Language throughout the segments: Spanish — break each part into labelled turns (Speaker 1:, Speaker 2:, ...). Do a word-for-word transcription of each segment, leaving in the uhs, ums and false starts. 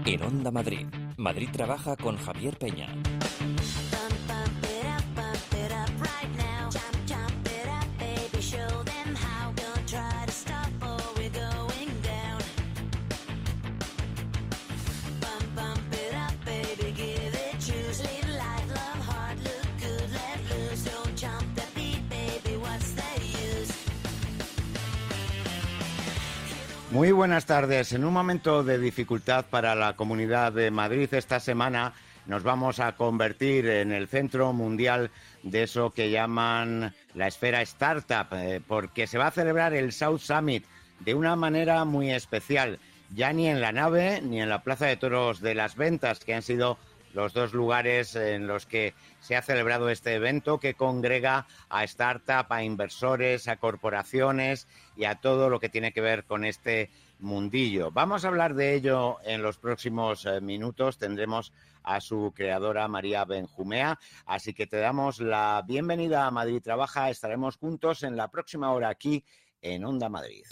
Speaker 1: En Onda Madrid, Madrid trabaja con Javier Peña.
Speaker 2: Muy buenas tardes. En un momento de dificultad para la Comunidad de Madrid, esta semana nos vamos a convertir en el centro mundial de eso que llaman la esfera startup, eh, porque se va a celebrar el South Summit de una manera muy especial. Ya ni en la nave ni en la Plaza de Toros de las Ventas, que han sido los dos lugares en los que se ha celebrado este evento que congrega a startup, a inversores, a corporaciones y a todo lo que tiene que ver con este mundillo. Vamos a hablar de ello en los próximos eh, minutos. Tendremos a su creadora, María Benjumea. Así que te damos la bienvenida a Madrid Trabaja. Estaremos juntos en la próxima hora aquí en Onda Madrid.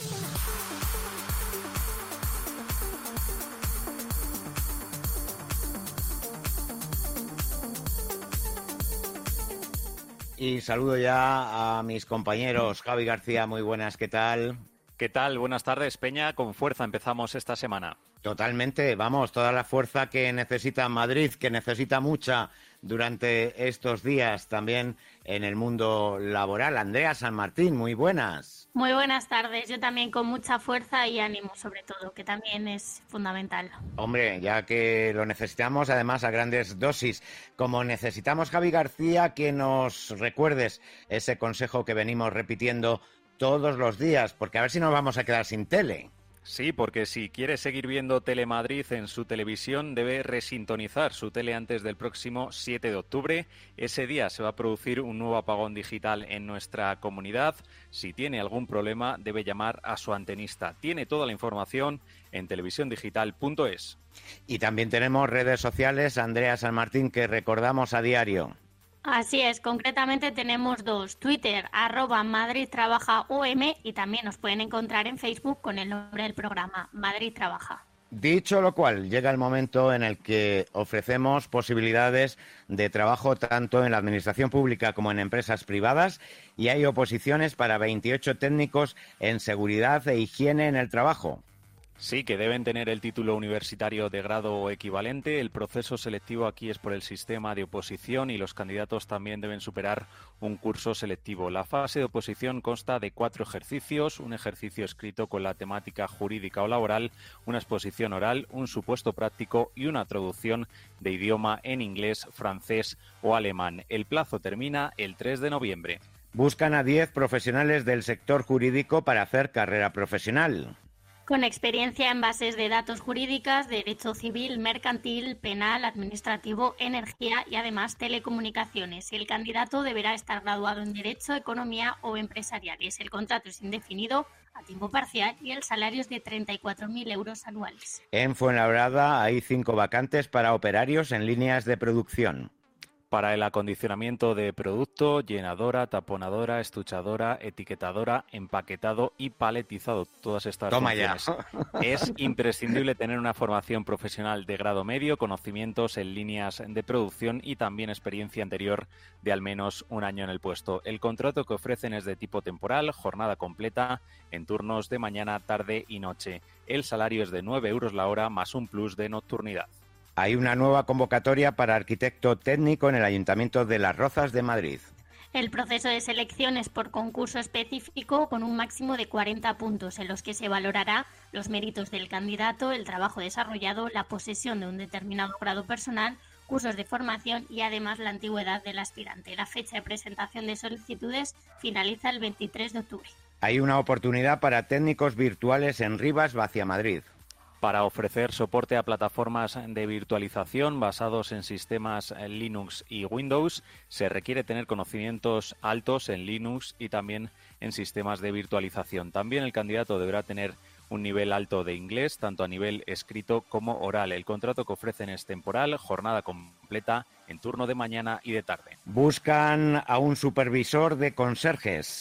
Speaker 2: Y saludo ya a mis compañeros. Javi García, muy buenas, ¿qué tal?
Speaker 3: ¿Qué tal? Buenas tardes, Peña. Con fuerza empezamos esta semana.
Speaker 2: Totalmente, vamos, toda la fuerza que necesita Madrid, que necesita mucha durante estos días también en el mundo laboral. Andrea San Martín, muy buenas.
Speaker 4: Muy buenas tardes, yo también con mucha fuerza y ánimo sobre todo, que también es fundamental.
Speaker 2: Hombre, ya que lo necesitamos además a grandes dosis, como necesitamos, Javi García, que nos recuerdes ese consejo que venimos repitiendo todos los días, porque a ver si nos vamos a quedar sin tele.
Speaker 3: Sí, porque si quiere seguir viendo Telemadrid en su televisión, debe resintonizar su tele antes del próximo siete de octubre. Ese día se va a producir un nuevo apagón digital en nuestra comunidad. Si tiene algún problema, debe llamar a su antenista. Tiene toda la información en televisión digital punto es.
Speaker 2: Y también tenemos redes sociales, Andrea San Martín, que recordamos a diario.
Speaker 4: Así es, concretamente tenemos dos, Twitter, arroba Madrid Trabaja O M, y también nos pueden encontrar en Facebook con el nombre del programa, Madrid Trabaja.
Speaker 2: Dicho lo cual, llega el momento en el que ofrecemos posibilidades de trabajo tanto en la administración pública como en empresas privadas, y hay oposiciones para veintiocho técnicos en seguridad e higiene en el trabajo.
Speaker 3: Sí, que deben tener el título universitario de grado o equivalente. El proceso selectivo aquí es por el sistema de oposición y los candidatos también deben superar un curso selectivo. La fase de oposición consta de cuatro ejercicios, un ejercicio escrito con la temática jurídica o laboral, una exposición oral, un supuesto práctico y una traducción de idioma en inglés, francés o alemán. El plazo termina el tres de noviembre.
Speaker 2: Buscan a diez profesionales del sector jurídico para hacer carrera profesional.
Speaker 4: Con experiencia en bases de datos jurídicas, derecho civil, mercantil, penal, administrativo, energía y además telecomunicaciones. El candidato deberá estar graduado en Derecho, Economía o Empresariales. El contrato es indefinido, a tiempo parcial, y el salario es de treinta y cuatro mil euros anuales.
Speaker 2: En Fuenlabrada hay cinco vacantes para operarios en líneas de producción.
Speaker 3: Para el acondicionamiento de producto, llenadora, taponadora, estuchadora, etiquetadora, empaquetado y paletizado. Todas estas
Speaker 2: Toma
Speaker 3: funciones.
Speaker 2: Ya.
Speaker 3: Es imprescindible tener una formación profesional de grado medio, conocimientos en líneas de producción y también experiencia anterior de al menos un año en el puesto. El contrato que ofrecen es de tipo temporal, jornada completa, en turnos de mañana, tarde y noche. El salario es de nueve euros la hora más un plus de nocturnidad.
Speaker 2: Hay una nueva convocatoria para arquitecto técnico en el Ayuntamiento de Las Rozas de Madrid.
Speaker 4: El proceso de selección es por concurso específico con un máximo de cuarenta puntos en los que se valorará los méritos del candidato, el trabajo desarrollado, la posesión de un determinado grado personal, cursos de formación y además la antigüedad del aspirante. La fecha de presentación de solicitudes finaliza el veintitrés de octubre.
Speaker 2: Hay una oportunidad para técnicos virtuales en Rivas, Vacia Madrid.
Speaker 3: Para ofrecer soporte a plataformas de virtualización basados en sistemas Linux y Windows, se requiere tener conocimientos altos en Linux y también en sistemas de virtualización. También el candidato deberá tener un nivel alto de inglés, tanto a nivel escrito como oral. El contrato que ofrecen es temporal, jornada completa, en turno de mañana y de tarde.
Speaker 2: Buscan a un supervisor de conserjes.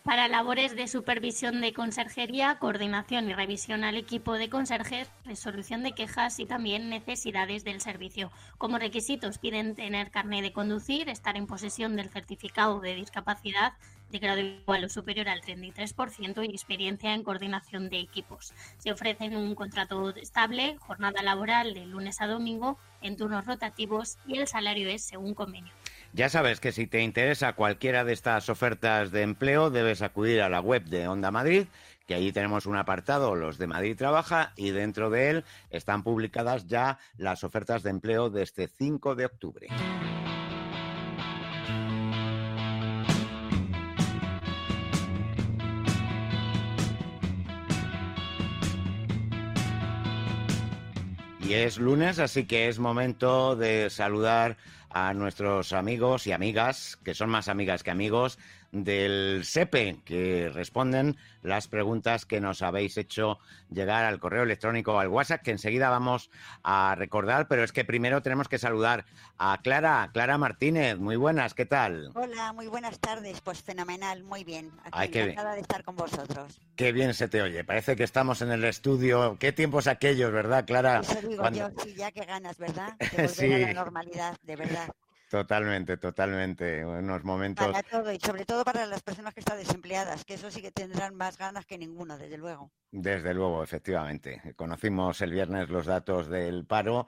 Speaker 4: Para labores de supervisión de conserjería, coordinación y revisión al equipo de conserjes, resolución de quejas y también necesidades del servicio. Como requisitos piden tener carné de conducir, estar en posesión del certificado de discapacidad de grado igual o superior al treinta y tres por ciento y experiencia en coordinación de equipos. Se ofrecen un contrato estable, jornada laboral de lunes a domingo, en turnos rotativos y el salario es según convenio.
Speaker 2: Ya sabes que si te interesa cualquiera de estas ofertas de empleo, debes acudir a la web de Onda Madrid, que allí tenemos un apartado, los de Madrid Trabaja, y dentro de él están publicadas ya las ofertas de empleo de este cinco de octubre. Y es lunes, así que es momento de saludar a nuestros amigos y amigas, que son más amigas que amigos, del SEPE, que responden las preguntas que nos habéis hecho llegar al correo electrónico o al WhatsApp, que enseguida vamos a recordar, pero es que primero tenemos que saludar a Clara, Clara Martínez. Muy buenas, ¿qué tal?
Speaker 5: Hola, muy buenas tardes, pues fenomenal, muy bien. Aquí
Speaker 2: Ay, qué
Speaker 5: encantada de estar con vosotros.
Speaker 2: Qué bien se te oye, parece que estamos en el estudio. Qué tiempos aquellos, ¿verdad, Clara?
Speaker 5: Eso digo
Speaker 2: Cuando...
Speaker 5: yo, sí, ya que ganas, ¿verdad? De volver
Speaker 2: Sí.
Speaker 5: a la normalidad, de verdad.
Speaker 2: Totalmente, totalmente. Unos momentos...
Speaker 5: Para todo, y sobre todo para las personas que están desempleadas, que eso sí que tendrán más ganas que ninguno, desde luego.
Speaker 2: Desde luego, efectivamente. Conocimos el viernes los datos del paro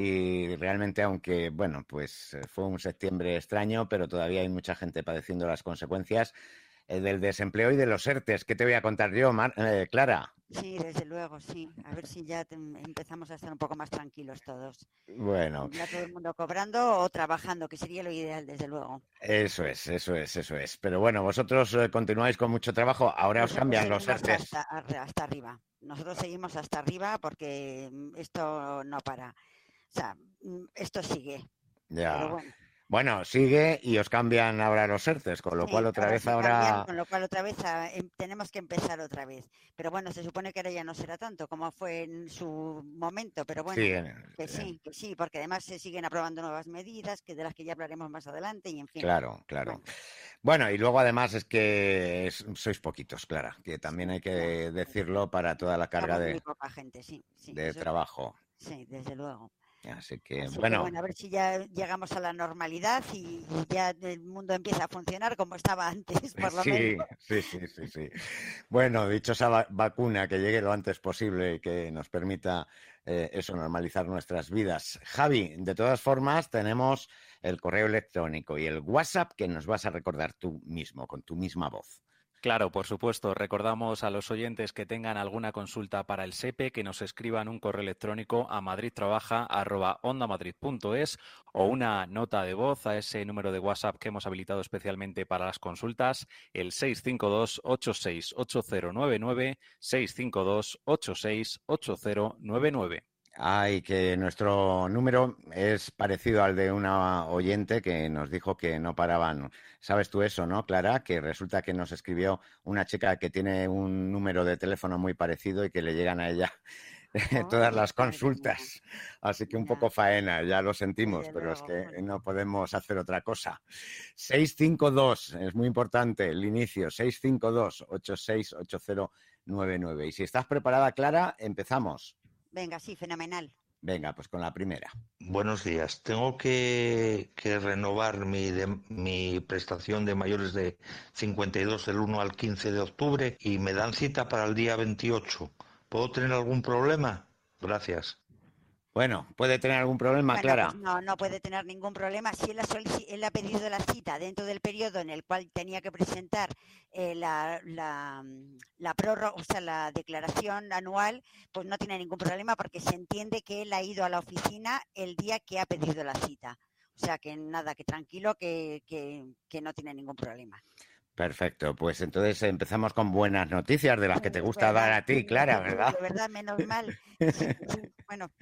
Speaker 2: y realmente, aunque, bueno, pues fue un septiembre extraño, pero todavía hay mucha gente padeciendo las consecuencias eh, del desempleo y de los ERTES. ¿Qué te voy a contar yo, Mar eh, Clara?
Speaker 5: Sí, desde luego, sí. A ver si ya te- empezamos a estar un poco más tranquilos todos.
Speaker 2: Bueno,
Speaker 5: Ya todo el mundo cobrando o trabajando, que sería lo ideal, desde luego.
Speaker 2: eso es, eso es, eso es. Pero bueno, vosotros eh, continuáis con mucho trabajo. Ahora os
Speaker 5: Nosotros
Speaker 2: cambian los
Speaker 5: seguimos
Speaker 2: ERTES.
Speaker 5: hasta, arri- hasta arriba. Nosotros seguimos hasta arriba porque mm, esto no para. O sea, mm, esto sigue. Pero
Speaker 2: Ya.
Speaker 5: bueno,
Speaker 2: Bueno, sigue y os cambian ahora los ERTES, con lo
Speaker 5: sí,
Speaker 2: cual otra
Speaker 5: ahora
Speaker 2: vez
Speaker 5: sí cambian,
Speaker 2: ahora...
Speaker 5: con lo cual otra vez ah, em- tenemos que empezar otra vez. Pero bueno, se supone que ahora ya no será tanto como fue en su momento, pero bueno,
Speaker 2: Sí, en-
Speaker 5: que
Speaker 2: en-
Speaker 5: sí, que sí, porque además se siguen aprobando nuevas medidas, que de las que ya hablaremos más adelante y en fin.
Speaker 2: claro, claro.
Speaker 5: Bueno,
Speaker 2: Bueno, y luego además es que es- sois poquitos, Clara, que también hay que
Speaker 5: ya,
Speaker 2: decirlo para toda la carga
Speaker 5: somos muy
Speaker 2: de,
Speaker 5: poca gente, sí, sí,
Speaker 2: de
Speaker 5: eso
Speaker 2: trabajo.
Speaker 5: sí, desde luego.
Speaker 2: Así que,
Speaker 5: Así que
Speaker 2: bueno,
Speaker 5: bueno, a ver si ya llegamos a la normalidad y, y ya el mundo empieza a funcionar como estaba antes, por lo
Speaker 2: sí,
Speaker 5: menos.
Speaker 2: sí, sí, sí, sí. Bueno, dichosa va- vacuna que llegue lo antes posible y que nos permita eh, eso, normalizar nuestras vidas. Javi, de todas formas, tenemos el correo electrónico y el WhatsApp que nos vas a recordar tú mismo, con tu misma voz.
Speaker 3: Claro, por supuesto. Recordamos a los oyentes que tengan alguna consulta para el SEPE que nos escriban un correo electrónico a madridtrabaja arroba ondamadrid punto es o una nota de voz a ese número de WhatsApp que hemos habilitado especialmente para las consultas, el seis cinco dos, ocho seis ocho cero nueve nueve, seis cinco dos, ocho seis ocho cero nueve nueve.
Speaker 2: Ay, que nuestro número es parecido al de una oyente que nos dijo que no paraban. ¿Sabes tú eso, no, Clara? Que resulta que nos escribió una chica que tiene un número de teléfono muy parecido y que le llegan a ella todas
Speaker 5: Oh,
Speaker 2: las
Speaker 5: madre mía,
Speaker 2: consultas. Así que un
Speaker 5: ya,
Speaker 2: poco faena, ya lo sentimos,
Speaker 5: desde
Speaker 2: pero es
Speaker 5: luego.
Speaker 2: que
Speaker 5: Bueno,
Speaker 2: no podemos hacer otra cosa. seis cinco dos, es muy importante el inicio, seis cinco dos, ocho seis ocho cero nueve nueve. Y si estás preparada, Clara, empezamos.
Speaker 5: venga, sí, fenomenal.
Speaker 2: Venga, pues con la primera.
Speaker 6: Buenos días. Tengo que, que renovar mi, de- mi prestación de mayores de cincuenta y dos del uno al quince de octubre y me dan cita para el día veintiocho. ¿Puedo tener algún problema? Gracias.
Speaker 2: Bueno, ¿puede tener algún problema,
Speaker 5: Bueno,
Speaker 2: Clara?
Speaker 5: pues no, no puede tener ningún problema. Si él ha, solici- él ha pedido la cita dentro del periodo en el cual tenía que presentar eh, la, la, mm, la prórroga, o sea, la declaración anual, pues no tiene ningún problema porque se entiende que él ha ido a la oficina el día que ha pedido la cita. O sea, que nada, que tranquilo, que, que, que no tiene ningún problema.
Speaker 2: Perfecto, pues entonces empezamos con buenas noticias de las que te
Speaker 5: Es
Speaker 2: gusta dar
Speaker 5: verdad,
Speaker 2: a ti, Clara, ¿verdad?
Speaker 5: de verdad, menos mal. Sí, sí, bueno,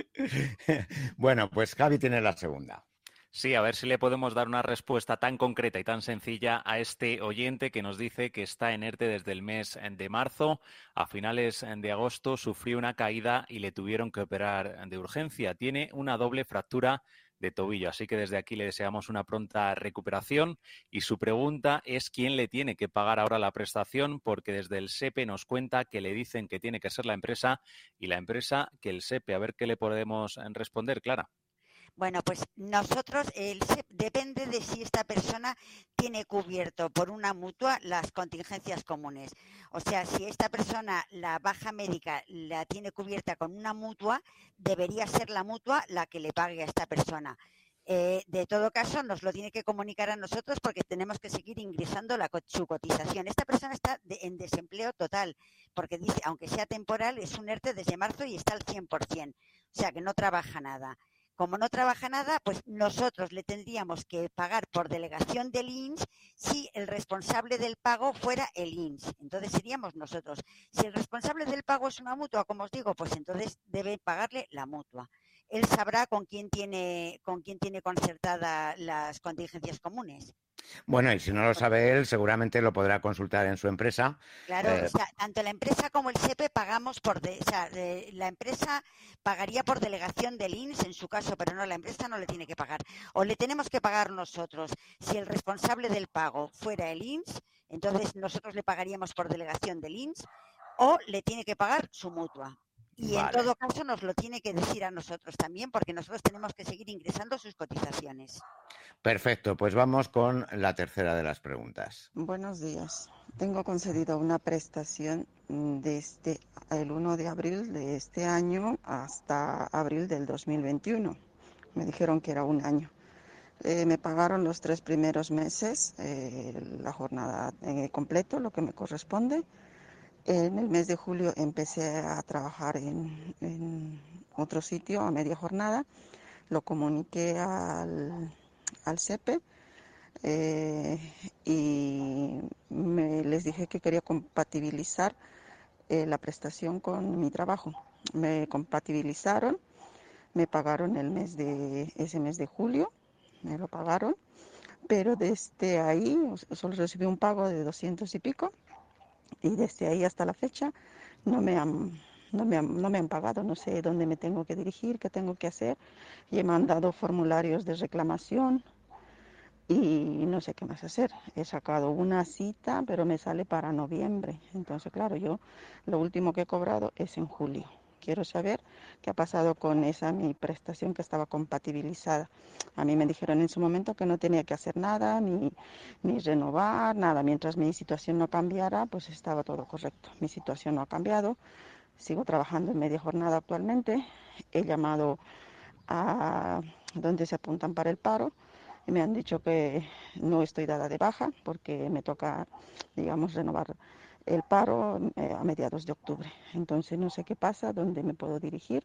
Speaker 2: Bueno, pues Javi tiene la segunda.
Speaker 3: Sí, a ver si le podemos dar una respuesta tan concreta y tan sencilla a este oyente que nos dice que está en ERTE desde el mes de marzo. A finales de agosto sufrió una caída y le tuvieron que operar de urgencia. Tiene una doble fractura de tobillo. Así que desde aquí le deseamos una pronta recuperación y su pregunta es quién le tiene que pagar ahora la prestación, porque desde el SEPE nos cuenta que le dicen que tiene que ser la empresa y la empresa que el SEPE. A ver qué le podemos responder, Clara.
Speaker 5: Bueno, pues nosotros, el SEP depende de si esta persona tiene cubierto por una mutua las contingencias comunes. O sea, si esta persona la baja médica la tiene cubierta con una mutua, debería ser la mutua la que le pague a esta persona. Eh, de todo caso, nos lo tiene que comunicar a nosotros porque tenemos que seguir ingresando la, su cotización. Esta persona está de, en desempleo total, porque dice, aunque sea temporal, es un ERTE desde marzo y está al cien por ciento. O sea, que no trabaja nada. Como no trabaja nada, pues nosotros le tendríamos que pagar por delegación del I N S si el responsable del pago fuera el I N S. Entonces seríamos nosotros. Si el responsable del pago es una mutua, como os digo, pues entonces debe pagarle la mutua. Él sabrá con quién tiene, con quién tiene concertadas las contingencias comunes.
Speaker 2: Bueno, y si no lo sabe él, seguramente lo podrá consultar en su empresa.
Speaker 5: Claro,
Speaker 2: Eh,
Speaker 5: o sea, tanto la empresa como el SEPE pagamos por... De, o sea, de, la empresa pagaría por delegación del I N S en su caso, pero no, la empresa no le tiene que pagar. O le tenemos que pagar nosotros. Si el responsable del pago fuera el I N S, entonces nosotros le pagaríamos por delegación del I N S o le tiene que pagar su mutua. Y vale. En todo caso nos lo tiene que decir a nosotros también, porque nosotros tenemos que seguir ingresando sus cotizaciones.
Speaker 2: Perfecto, pues vamos con la tercera de las preguntas.
Speaker 7: Buenos días. Tengo concedido una prestación desde el uno de abril de este año hasta abril del dos mil veintiuno. Me dijeron que era un año. Eh, me pagaron los tres primeros meses, eh, la jornada eh, completo, lo que me corresponde. En el mes de julio empecé a trabajar en, en otro sitio a media jornada. Lo comuniqué al, al SEPE eh, y me, les dije que quería compatibilizar eh, la prestación con mi trabajo. Me compatibilizaron, me pagaron el mes de ese mes de julio, me lo pagaron, pero desde ahí solo recibí un pago de doscientos y pico. Y desde ahí hasta la fecha no me han, no me han, no me han pagado, no sé dónde me tengo que dirigir, qué tengo que hacer. Y he mandado formularios de reclamación y no sé qué más hacer. He sacado una cita, pero me sale para noviembre. Entonces, claro, yo lo último que he cobrado es en julio. Quiero saber qué ha pasado con esa mi prestación que estaba compatibilizada. A mí me dijeron en su momento que no tenía que hacer nada, ni, ni renovar, nada. Mientras mi situación no cambiara, pues estaba todo correcto. Mi situación no ha cambiado. Sigo trabajando en media jornada actualmente. He llamado a donde se apuntan para el paro y me han dicho que no estoy dada de baja porque me toca, digamos, renovar el paro eh, a mediados de octubre. Entonces no sé qué pasa, dónde me puedo dirigir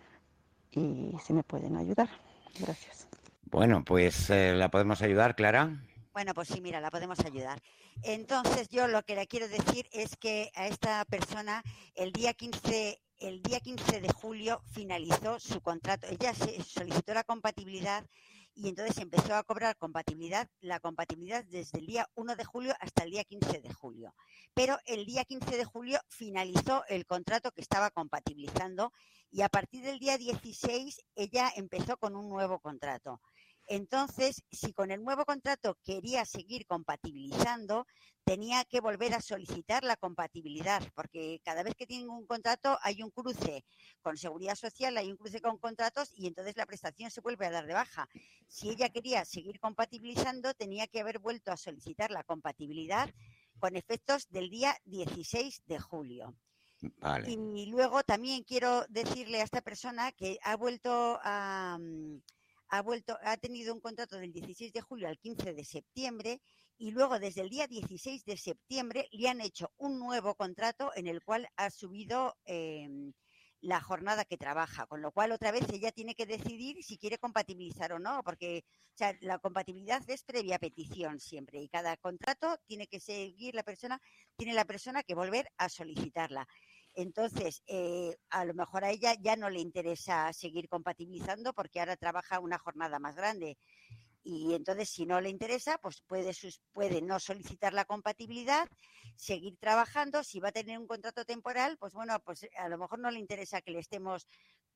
Speaker 7: y si me pueden ayudar. Gracias.
Speaker 2: Bueno, pues eh, ¿la podemos ayudar, Clara?
Speaker 5: Bueno, pues sí, mira, la podemos ayudar. Entonces yo lo que le quiero decir es que a esta persona el día quince, el día quince de julio finalizó su contrato. Ella se solicitó la compatibilidad y entonces empezó a cobrar compatibilidad, la compatibilidad desde el día uno de julio hasta el día quince de julio. Pero el día quince de julio finalizó el contrato que estaba compatibilizando y a partir del día dieciséis ella empezó con un nuevo contrato. Entonces, si con el nuevo contrato quería seguir compatibilizando, tenía que volver a solicitar la compatibilidad, porque cada vez que tienen un contrato hay un cruce con Seguridad Social, hay un cruce con contratos y entonces la prestación se vuelve a dar de baja. Si ella quería seguir compatibilizando, tenía que haber vuelto a solicitar la compatibilidad con efectos del día dieciséis de julio.
Speaker 2: Vale.
Speaker 5: Y luego también quiero decirle a esta persona que ha vuelto a... Ha, vuelto, ha tenido un contrato del dieciséis de julio al quince de septiembre y luego desde el día dieciséis de septiembre le han hecho un nuevo contrato en el cual ha subido eh, la jornada que trabaja, con lo cual otra vez ella tiene que decidir si quiere compatibilizar o no, porque o sea, la compatibilidad es previa petición siempre y cada contrato tiene que seguir la persona, tiene la persona que volver a solicitarla. Entonces, eh, a lo mejor a ella ya no le interesa seguir compatibilizando porque ahora trabaja una jornada más grande. Y entonces, si no le interesa, pues puede, puede no solicitar la compatibilidad, seguir trabajando. Si va a tener un contrato temporal, pues bueno, pues a lo mejor no le interesa que le estemos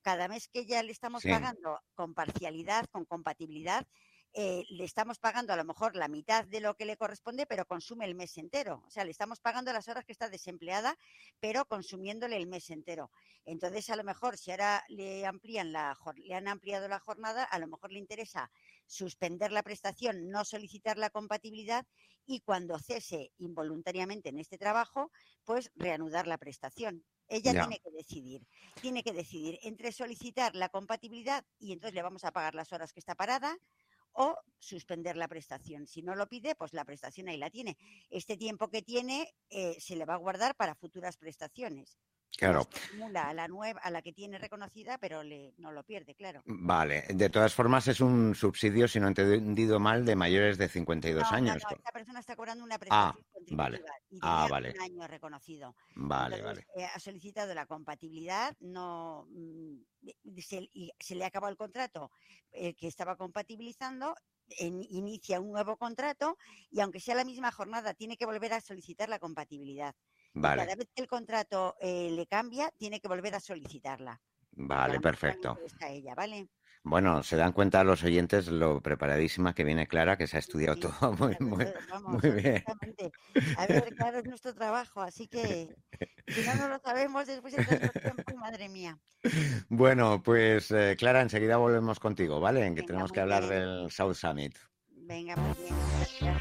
Speaker 5: cada mes que ya le estamos
Speaker 2: Sí.
Speaker 5: pagando con parcialidad, con compatibilidad, eh, le estamos pagando a lo mejor la mitad de lo que le corresponde, pero consume el mes entero. O sea, le estamos pagando las horas que está desempleada, pero consumiéndole el mes entero. Entonces, a lo mejor, si ahora le amplían la, le han ampliado la jornada, a lo mejor le interesa suspender la prestación, no solicitar la compatibilidad y cuando cese involuntariamente en este trabajo, pues reanudar la prestación. Ella
Speaker 2: Ya.
Speaker 5: tiene que decidir, tiene que decidir entre solicitar la compatibilidad y entonces le vamos a pagar las horas que está parada, o suspender la prestación. Si no lo pide, pues la prestación ahí la tiene. Este tiempo que tiene eh, se le va a guardar para futuras prestaciones.
Speaker 2: Claro.
Speaker 5: No se acumula a la nueva, a la que tiene reconocida, pero le, no lo pierde, claro.
Speaker 2: Vale. De todas formas, es un subsidio, si no he entendido mal, de mayores de cincuenta y dos
Speaker 5: No, no,
Speaker 2: años.
Speaker 5: no, esta persona está cobrando una
Speaker 2: Ah,
Speaker 5: prestación
Speaker 2: vale.
Speaker 5: contributiva y
Speaker 2: Ah,
Speaker 5: tenía
Speaker 2: vale.
Speaker 5: un año reconocido.
Speaker 2: Vale,
Speaker 5: Entonces,
Speaker 2: vale.
Speaker 5: eh, ha solicitado la compatibilidad, no mm, se, y se le ha acabado el contrato eh, que estaba compatibilizando, en, inicia un nuevo contrato y aunque sea la misma jornada, tiene que volver a solicitar la compatibilidad. Y
Speaker 2: Vale.
Speaker 5: cada vez que el contrato eh, le cambia, tiene que volver a solicitarla. Porque a
Speaker 2: Vale,
Speaker 5: lo mejor
Speaker 2: perfecto.
Speaker 5: también interesa a ella, ¿vale?
Speaker 2: Bueno, se dan cuenta los oyentes lo preparadísima que viene Clara, que se ha estudiado
Speaker 5: Sí,
Speaker 2: todo muy,
Speaker 5: pero,
Speaker 2: muy,
Speaker 5: eh, vamos,
Speaker 2: muy bien.
Speaker 5: perfectamente. A ver, claro, es nuestro trabajo, así que si no nos lo sabemos después en nuestro tiempo, madre mía.
Speaker 2: Bueno, pues eh, Clara, enseguida volvemos contigo, ¿vale? En que
Speaker 5: Venga,
Speaker 2: tenemos que
Speaker 5: muy
Speaker 2: hablar
Speaker 5: bien.
Speaker 2: del South Summit.
Speaker 5: Venga, muy bien. Gracias.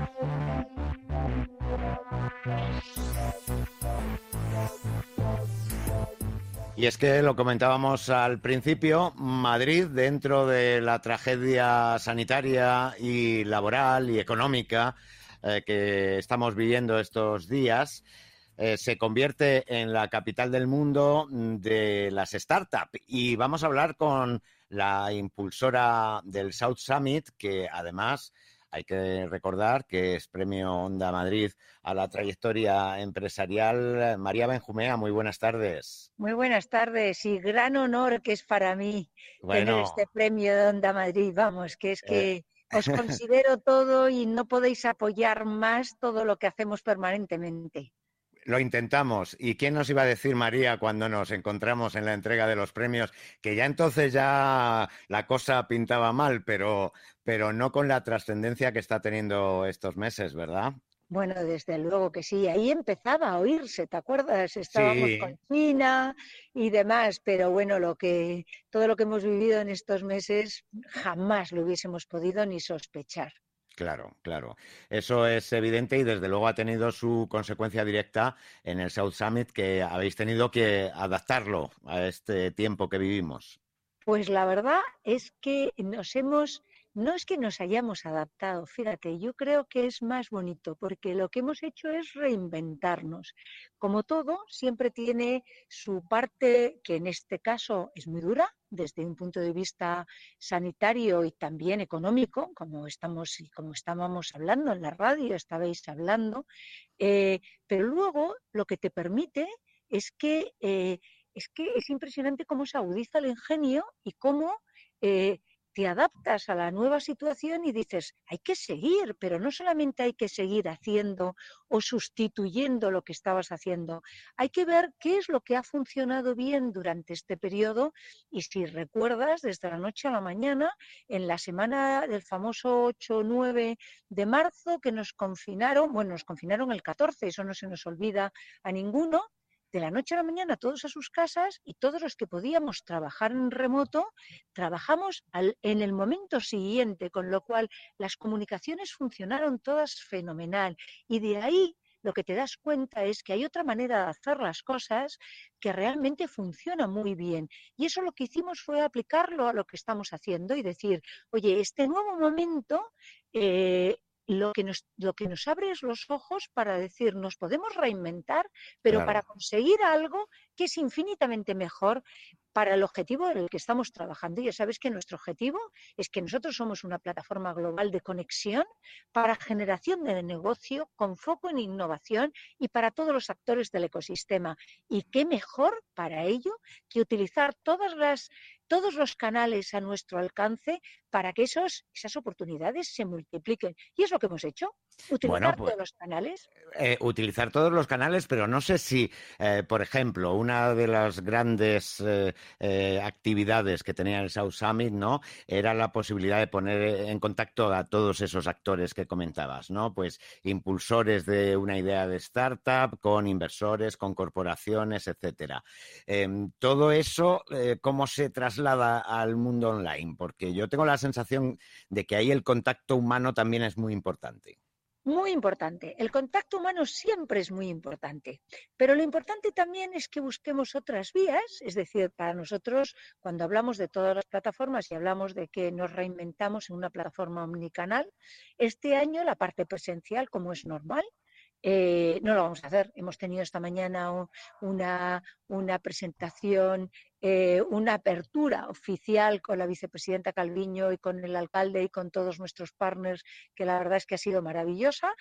Speaker 2: Y es que lo comentábamos al principio, Madrid, dentro de la tragedia sanitaria y laboral y económica eh, que estamos viviendo estos días, eh, se convierte en la capital del mundo de las startups. Y vamos a hablar con la impulsora del South Summit, que además hay que recordar que es Premio Onda Madrid a la trayectoria empresarial. María Benjumea, muy buenas tardes.
Speaker 8: Muy buenas tardes y gran honor que es para mí tener
Speaker 2: Bueno,
Speaker 8: este premio de Onda Madrid. Vamos, que es
Speaker 2: eh,
Speaker 8: que os considero todo y no podéis apoyar más todo lo que hacemos permanentemente.
Speaker 2: lo intentamos. ¿Y quién nos iba a decir, María, cuando nos encontramos en la entrega de los premios, que ya entonces ya la cosa pintaba mal, pero, pero no con la trascendencia que está teniendo estos meses, ¿verdad?
Speaker 8: Bueno, desde luego que sí. Ahí empezaba a oírse, ¿te acuerdas? Estábamos
Speaker 2: Sí,
Speaker 8: con China y demás, pero bueno, lo que, todo lo que hemos vivido en estos meses jamás lo hubiésemos podido ni sospechar.
Speaker 2: claro, claro. Eso es evidente y desde luego ha tenido su consecuencia directa en el South Summit, que habéis tenido que adaptarlo a este tiempo que vivimos.
Speaker 8: Pues la verdad es que nos hemos, no es que nos hayamos adaptado, fíjate, yo creo que es más bonito porque lo que hemos hecho es reinventarnos. Como todo, siempre tiene su parte que en este caso es muy dura desde un punto de vista sanitario y también económico, como estamos y como estábamos hablando en la radio, estabais hablando, eh, pero luego lo que te permite es que eh, es que es impresionante cómo se agudiza el ingenio y cómo eh, te adaptas a la nueva situación y dices, hay que seguir, pero no solamente hay que seguir haciendo o sustituyendo lo que estabas haciendo, hay que ver qué es lo que ha funcionado bien durante este periodo y si recuerdas, desde la noche a la mañana, en la semana del famoso ocho o nueve de marzo que nos confinaron, bueno, nos confinaron el catorce, eso no se nos olvida a ninguno, de la noche a la mañana todos a sus casas y todos los que podíamos trabajar en remoto, trabajamos al, en el momento siguiente, con lo cual las comunicaciones funcionaron todas fenomenal. Y de ahí lo que te das cuenta es que hay otra manera de hacer las cosas que realmente funciona muy bien. Y eso lo que hicimos fue aplicarlo a lo que estamos haciendo y decir, oye, este nuevo momento... Eh, Lo que, nos, lo que nos abre es los ojos para decir, nos podemos reinventar, pero
Speaker 2: Claro.
Speaker 8: para conseguir algo que es infinitamente mejor para el objetivo en el que estamos trabajando. Y ya sabes que nuestro objetivo es que nosotros somos una plataforma global de conexión para generación de negocio con foco en innovación y para todos los actores del ecosistema. Y qué mejor para ello que utilizar todas las todos los canales a nuestro alcance para que esos, esas oportunidades se multipliquen. Y es lo que hemos hecho, utilizar
Speaker 2: Bueno, pues,
Speaker 8: todos los canales.
Speaker 2: Eh, utilizar todos los canales, pero no sé si, eh, por ejemplo, una de las grandes eh, eh, actividades que tenía el South Summit, ¿no?, era la posibilidad de poner en contacto a todos esos actores que comentabas, ¿no? Pues impulsores de una idea de startup, con inversores, con corporaciones, etcétera. Eh, todo eso, eh, ¿cómo se traslada al mundo online? Porque yo tengo la sensación de que ahí el contacto humano también es muy importante.
Speaker 8: Muy importante. El contacto humano siempre es muy importante, pero lo importante también es que busquemos otras vías, es decir, para nosotros, cuando hablamos de todas las plataformas y hablamos de que nos reinventamos en una plataforma omnicanal, este año la parte presencial, como es normal, Eh, no lo vamos a hacer. Hemos tenido esta mañana una, una presentación, eh, una apertura oficial con la vicepresidenta Calviño y con el alcalde y con todos nuestros partners, que la verdad es que ha sido maravillosa.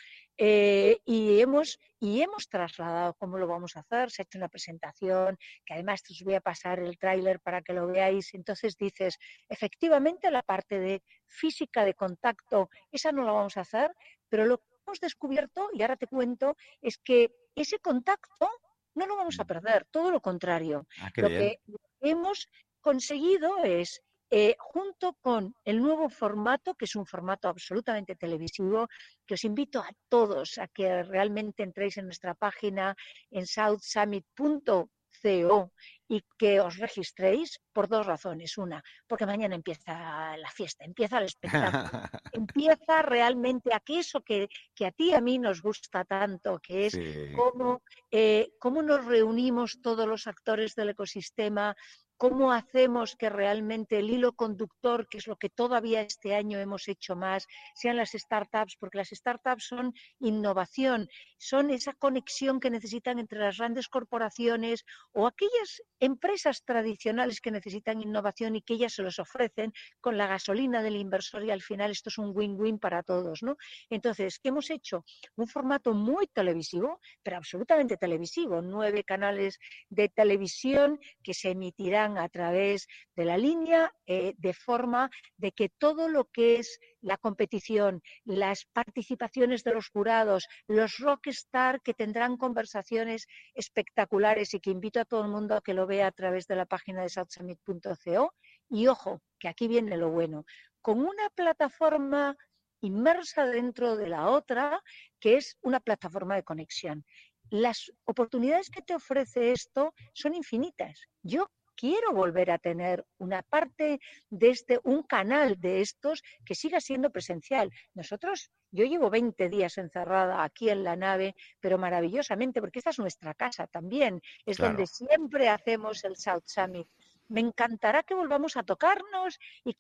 Speaker 8: Eh, y, hemos, y hemos trasladado cómo lo vamos a hacer. Se ha hecho una presentación, que además os voy a pasar el tráiler para que lo veáis. Entonces dices, efectivamente la parte de física de contacto, esa no la vamos a hacer, pero lo hemos descubierto, y ahora te cuento, es que ese contacto no lo vamos a perder, todo lo contrario.
Speaker 2: Ah, qué
Speaker 8: Lo
Speaker 2: bien.
Speaker 8: que hemos conseguido es, eh, junto con el nuevo formato, que es un formato absolutamente televisivo, que os invito a todos a que realmente entréis en nuestra página en south summit punto co y que os registréis por dos razones. Una, porque mañana empieza la fiesta, empieza el espectáculo, empieza realmente aquello que, que a ti y a mí nos gusta tanto, que es
Speaker 2: Sí.
Speaker 8: cómo, eh, cómo nos reunimos todos los actores del ecosistema, cómo hacemos que realmente el hilo conductor, que es lo que todavía este año hemos hecho más, sean las startups, porque las startups son innovación, son esa conexión que necesitan entre las grandes corporaciones o aquellas empresas tradicionales que necesitan innovación y que ellas se los ofrecen con la gasolina del inversor, y al final esto es un win-win para todos, ¿no? Entonces, ¿qué hemos hecho? Un formato muy televisivo, pero absolutamente televisivo, nueve canales de televisión que se emitirán a través de la línea, eh, de forma de que todo lo que es la competición, las participaciones de los jurados, los rockstar que tendrán conversaciones espectaculares y que invito a todo el mundo a que lo vea a través de la página de south summit punto co. Y ojo, que aquí viene lo bueno, con una plataforma inmersa dentro de la otra, que es una plataforma de conexión. Las oportunidades que te ofrece esto son infinitas. Yo quiero volver a tener una parte de este, un canal de estos que siga siendo presencial. Nosotros, yo llevo veinte días encerrada aquí en la nave, pero maravillosamente, porque esta es nuestra casa también, es
Speaker 2: Claro.
Speaker 8: donde siempre hacemos el South Summit. Me encantará que volvamos a tocarnos y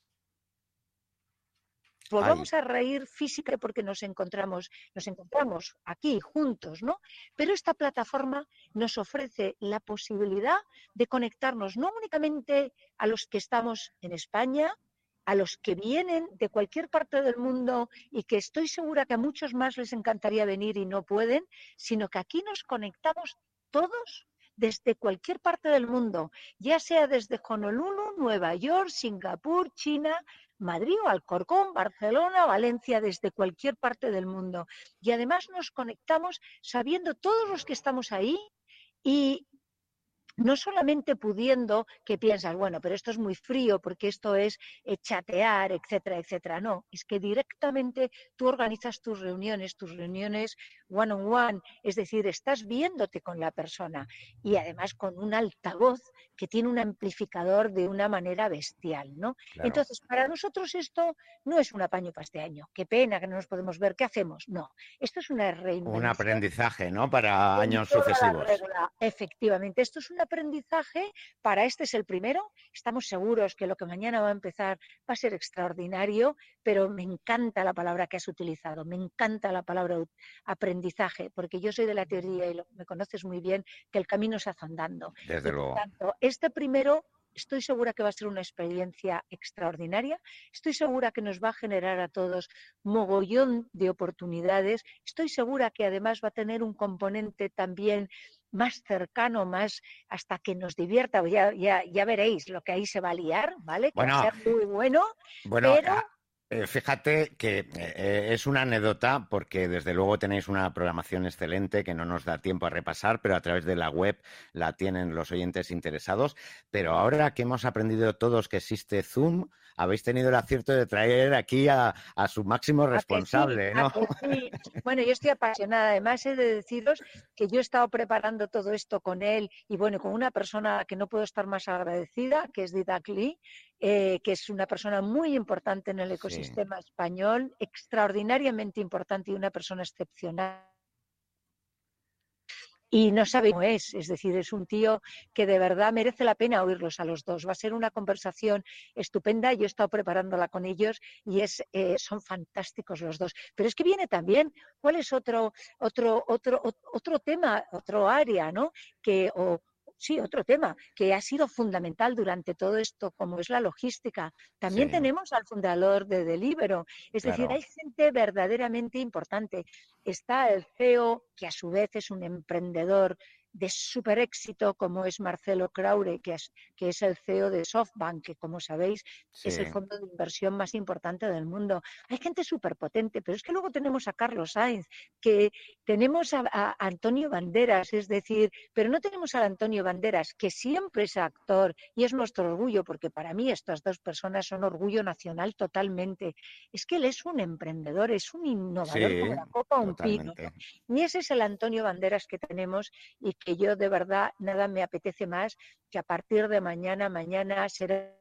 Speaker 8: volvamos a reír física porque nos encontramos, nos encontramos aquí juntos, ¿no? Pero esta plataforma nos ofrece la posibilidad de conectarnos no únicamente a los que estamos en España, a los que vienen de cualquier parte del mundo y que estoy segura que a muchos más les encantaría venir y no pueden, sino que aquí nos conectamos todos desde cualquier parte del mundo, ya sea desde Honolulu, Nueva York, Singapur, China, Madrid o Alcorcón, Barcelona, Valencia, desde cualquier parte del mundo. Y además nos conectamos sabiendo todos los que estamos ahí y no solamente pudiendo que piensas, bueno, pero esto es muy frío porque esto es eh, chatear, etcétera, etcétera. No, es que directamente tú organizas tus reuniones, tus reuniones one on one, es decir, estás viéndote con la persona y además con un altavoz que tiene un amplificador de una manera bestial, ¿no?
Speaker 2: Claro.
Speaker 8: Entonces, para nosotros esto no es un apaño para este año. Qué pena que no nos podemos ver. ¿Qué hacemos? No, esto es una reinvención.
Speaker 2: Un aprendizaje, ¿no?, para años sucesivos.
Speaker 8: Efectivamente, esto es un aprendizaje para este es el primero. Estamos seguros que lo que mañana va a empezar va a ser extraordinario, pero me encanta la palabra que has utilizado, me encanta la palabra aprendizaje, porque yo soy de la teoría y lo, me conoces muy bien, que el camino se hace andando.
Speaker 2: Desde
Speaker 8: y,
Speaker 2: luego.
Speaker 8: por tanto, este primero estoy segura que va a ser una experiencia extraordinaria, estoy segura que nos va a generar a todos mogollón de oportunidades, estoy segura que además va a tener un componente también más cercano, más hasta que nos divierta. Ya, ya, ya veréis lo que ahí se va a liar, ¿vale? Que
Speaker 2: Bueno,
Speaker 8: va a ser muy bueno,
Speaker 2: bueno,
Speaker 8: pero...
Speaker 2: ah, eh, fíjate que eh, es una anécdota porque desde luego tenéis una programación excelente que no nos da tiempo a repasar, pero a través de la web la tienen los oyentes interesados. Pero ahora que hemos aprendido todos que existe Zoom, habéis tenido el acierto de traer aquí a, a su máximo responsable, ¿no?
Speaker 8: ¿A que sí? Bueno, yo estoy apasionada. Además, he de deciros que yo he estado preparando todo esto con él y, bueno, con una persona a la que no puedo estar más agradecida, que es Didac Lee, eh, que es una persona muy importante en el ecosistema sí. español, extraordinariamente importante y una persona excepcional. Y no sabe cómo es, es decir, es un tío que de verdad merece la pena oírlos a los dos. Va a ser una conversación estupenda, yo he estado preparándola con ellos y es, eh, son fantásticos los dos. Pero es que viene también, ¿cuál es otro, otro, otro, otro tema, otro área, ¿no? Que, o, Sí, otro tema que ha sido fundamental durante todo esto, como es la logística. También sí. tenemos al fundador de Deliveroo. Es claro. decir, hay gente verdaderamente importante. Está el C E O, que a su vez es un emprendedor de súper éxito, como es Marcelo Kraure, que es, que es el C E O de SoftBank, que como sabéis sí. es el fondo de inversión más importante del mundo. Hay gente súper potente, pero es que luego tenemos a Carlos Sainz, que tenemos a, a Antonio Banderas, es decir, pero no tenemos al Antonio Banderas, que siempre es actor y es nuestro orgullo, porque para mí estas dos personas son orgullo nacional totalmente. Es que él es un emprendedor, es un innovador sí, como la copa un pino, ¿no? Y ese es el Antonio Banderas que tenemos y que yo de verdad nada me apetece más que a partir de mañana, mañana será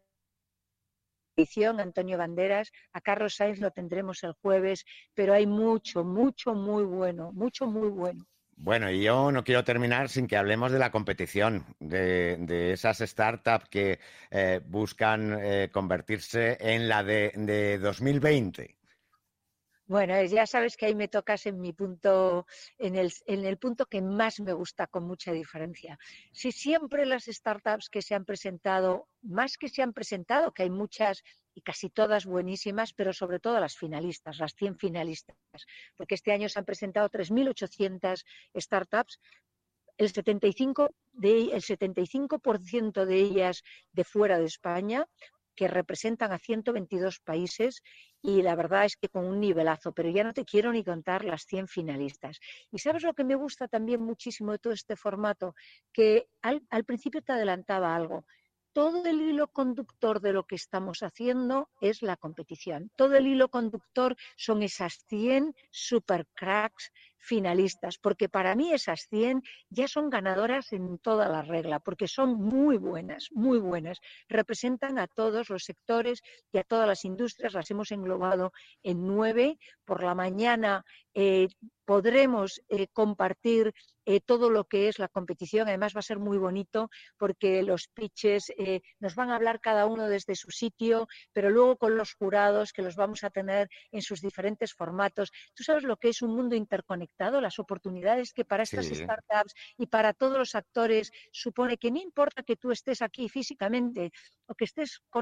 Speaker 8: edición Antonio Banderas, a Carlos Sainz lo tendremos el jueves, pero hay mucho, mucho muy bueno, mucho muy bueno.
Speaker 2: Bueno, y yo no quiero terminar sin que hablemos de la competición, de, de esas startups que eh, buscan eh, convertirse en la de, de dos mil veinte.
Speaker 8: Bueno, ya sabes que ahí me tocas en mi punto, en el, en el punto que más me gusta con mucha diferencia. Si siempre las startups que se han presentado, más que se han presentado, que hay muchas y casi todas buenísimas, pero sobre todo las finalistas, las cien finalistas, porque este año se han presentado tres mil ochocientas startups, el setenta y cinco por ciento de ellas de fuera de España, que representan a ciento veintidós países y la verdad es que con un nivelazo, pero ya no te quiero ni contar las cien finalistas. Y ¿sabes lo que me gusta también muchísimo de todo este formato? Que al, al principio te adelantaba algo. Todo el hilo conductor de lo que estamos haciendo es la competición. Todo el hilo conductor son esas cien super cracks finalistas, porque para mí esas cien ya son ganadoras en toda la regla, porque son muy buenas, muy buenas. Representan a todos los sectores y a todas las industrias, las hemos englobado en nueve. Por la mañana eh, podremos eh, compartir eh, todo lo que es la competición. Además va a ser muy bonito porque los pitches eh, nos van a hablar cada uno desde su sitio, pero luego con los jurados que los vamos a tener en sus diferentes formatos. Tú sabes lo que es un mundo interconectado, las oportunidades que para estas sí. startups y para todos los actores supone que no importa que tú estés aquí físicamente o que estés con